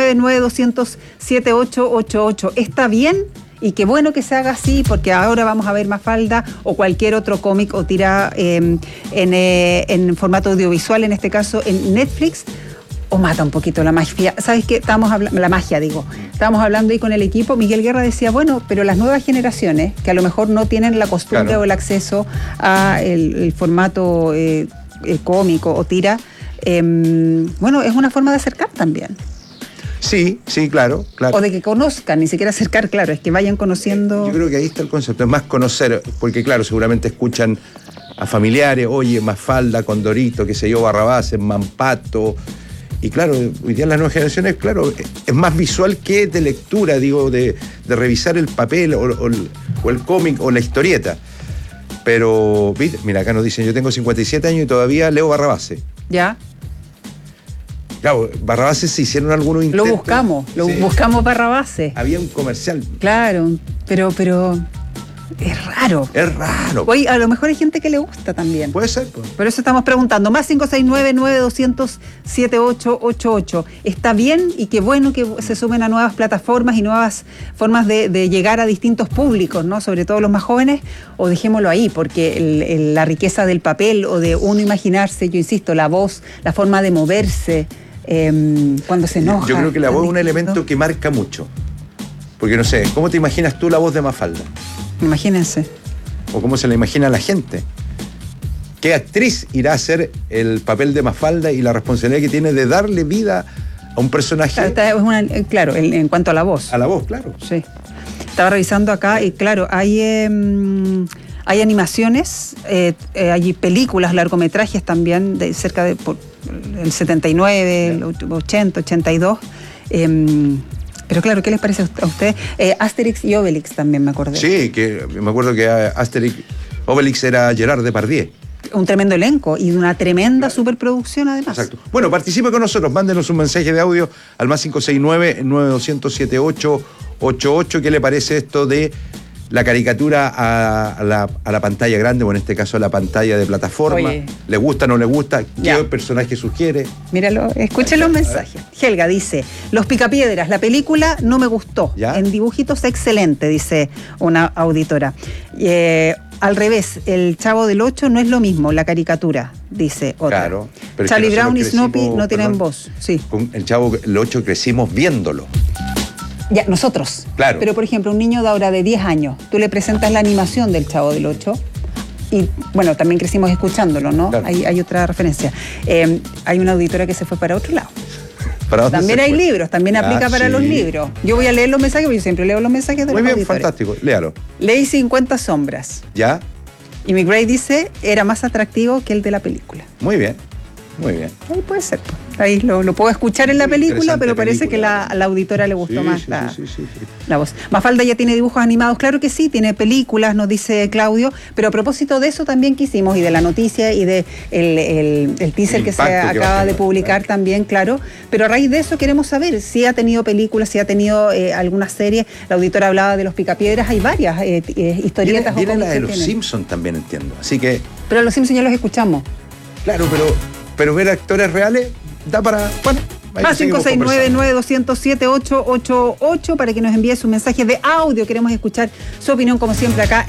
569-9200-7888. ¿Está bien? Y qué bueno que se haga así, porque ahora vamos a ver Mafalda o cualquier otro cómic o tira en formato audiovisual, en este caso en Netflix, o mata un poquito la magia. ¿Sabes qué? Estábamos hablando ahí con el equipo. Miguel Guerra decía, bueno, pero las nuevas generaciones, que a lo mejor no tienen la costumbre, claro, o el acceso a el formato cómico o tira, bueno, es una forma de acercar también.
Sí, claro.
O de que conozcan, ni siquiera acercar, claro, es que vayan conociendo.
Yo creo que ahí está el concepto, es más conocer, porque claro, seguramente escuchan a familiares, oye, Mafalda, Condorito, qué sé yo, Barrabás, Mampato. Y claro, hoy día las nuevas generaciones, claro, es más visual que de lectura, digo, de revisar el papel o el cómic o la historieta. Pero, mira, acá nos dicen, yo tengo 57 años y todavía leo Barrabás.
¿Ya?
Claro, Barrabás se hicieron algunos intentos.
Lo buscamos Barrabás.
Había un comercial.
Claro, pero es raro.
Es raro.
Oye, a lo mejor hay gente que le gusta también.
Puede ser. Pues.
Por eso estamos preguntando. Más 569-9200-7888. Está bien y qué bueno que se sumen a nuevas plataformas y nuevas formas de llegar a distintos públicos, ¿no? Sobre todo los más jóvenes. O dejémoslo ahí, porque la riqueza del papel o de uno imaginarse, yo insisto, la voz, la forma de moverse, cuando se enoja.
Yo creo que la voz es un elemento que marca mucho. Porque no sé, ¿cómo te imaginas tú la voz de Mafalda?
Imagínense.
O cómo se la imagina la gente. ¿Qué actriz irá a hacer el papel de Mafalda y la responsabilidad que tiene de darle vida a un personaje?
Claro, en cuanto a la voz.
A la voz, claro.
Sí. Estaba revisando acá y claro, hay animaciones, hay películas, largometrajes también, de cerca de el 79, el 80, 82. Pero claro, ¿qué les parece a ustedes? Asterix y Obelix también me acordé.
Sí, que me acuerdo que Asterix, Obelix era Gerard Depardieu.
Un tremendo elenco y una tremenda superproducción además.
Exacto. Bueno, participe con nosotros, mándenos un mensaje de audio al más 569-9200-7888. ¿Qué le parece esto de la caricatura a la pantalla grande, o en este caso a la pantalla de plataforma.
Oye.
¿Le gusta o no le gusta?
Ya.
¿Qué personaje sugiere?
Míralo, escuchen los mensajes. Helga dice, Los Picapiedras, la película no me gustó.
¿Ya?
En dibujitos excelente, dice una auditora. Al revés, el Chavo del 8 no es lo mismo, la caricatura, dice otra.
Claro. Pero es que
Charlie Brown y
nosotros
Snoopy
crecimos,
no tienen
perdón,
voz. Sí.
Con el Chavo del 8 crecimos viéndolo.
Ya, nosotros.
Claro.
Pero, por ejemplo, un niño de ahora de 10 años, tú le presentas la animación del Chavo del 8 y, bueno, también crecimos escuchándolo, ¿no?
Claro.
Hay otra referencia. Hay una auditora que se fue para otro lado.
¿Para dónde
También
se
hay
fue?
libros, también aplica para
sí.
los libros. Yo voy a leer los mensajes, porque yo siempre leo los mensajes de
Muy
los
bien,
auditores.
fantástico. Léalo.
Leí 50 sombras.
¿Ya?
Y mi Gray dice, era más atractivo que el de la película.
Muy bien. Muy bien.
Ahí puede ser. Pues. Ahí lo puedo escuchar en la
Muy
película,
interesante
pero parece que
película.
a la auditora le gustó
Sí,
más
sí,
la,
sí, sí, sí.
la voz. Mafalda ya tiene dibujos animados, claro que sí, tiene películas, nos dice Claudio, pero a propósito de eso también quisimos, y de la noticia y de el teaser que se
impacto que va a
acaba de
tener,
publicar también, claro, pero a raíz de eso queremos saber si ha tenido películas, si ha tenido alguna serie. La auditora hablaba de Los Picapiedras, hay varias historietas.
Viene
o
la
cómics
de
que
los
tienen.
Simpsons también, entiendo. Así que,
Pero a los Simpsons ya los escuchamos.
claro, pero ver actores reales da para... Bueno, ahí
Más
seguimos conversando.
569-207-888 para que nos envíe su mensaje de audio. Queremos escuchar su opinión, como siempre, acá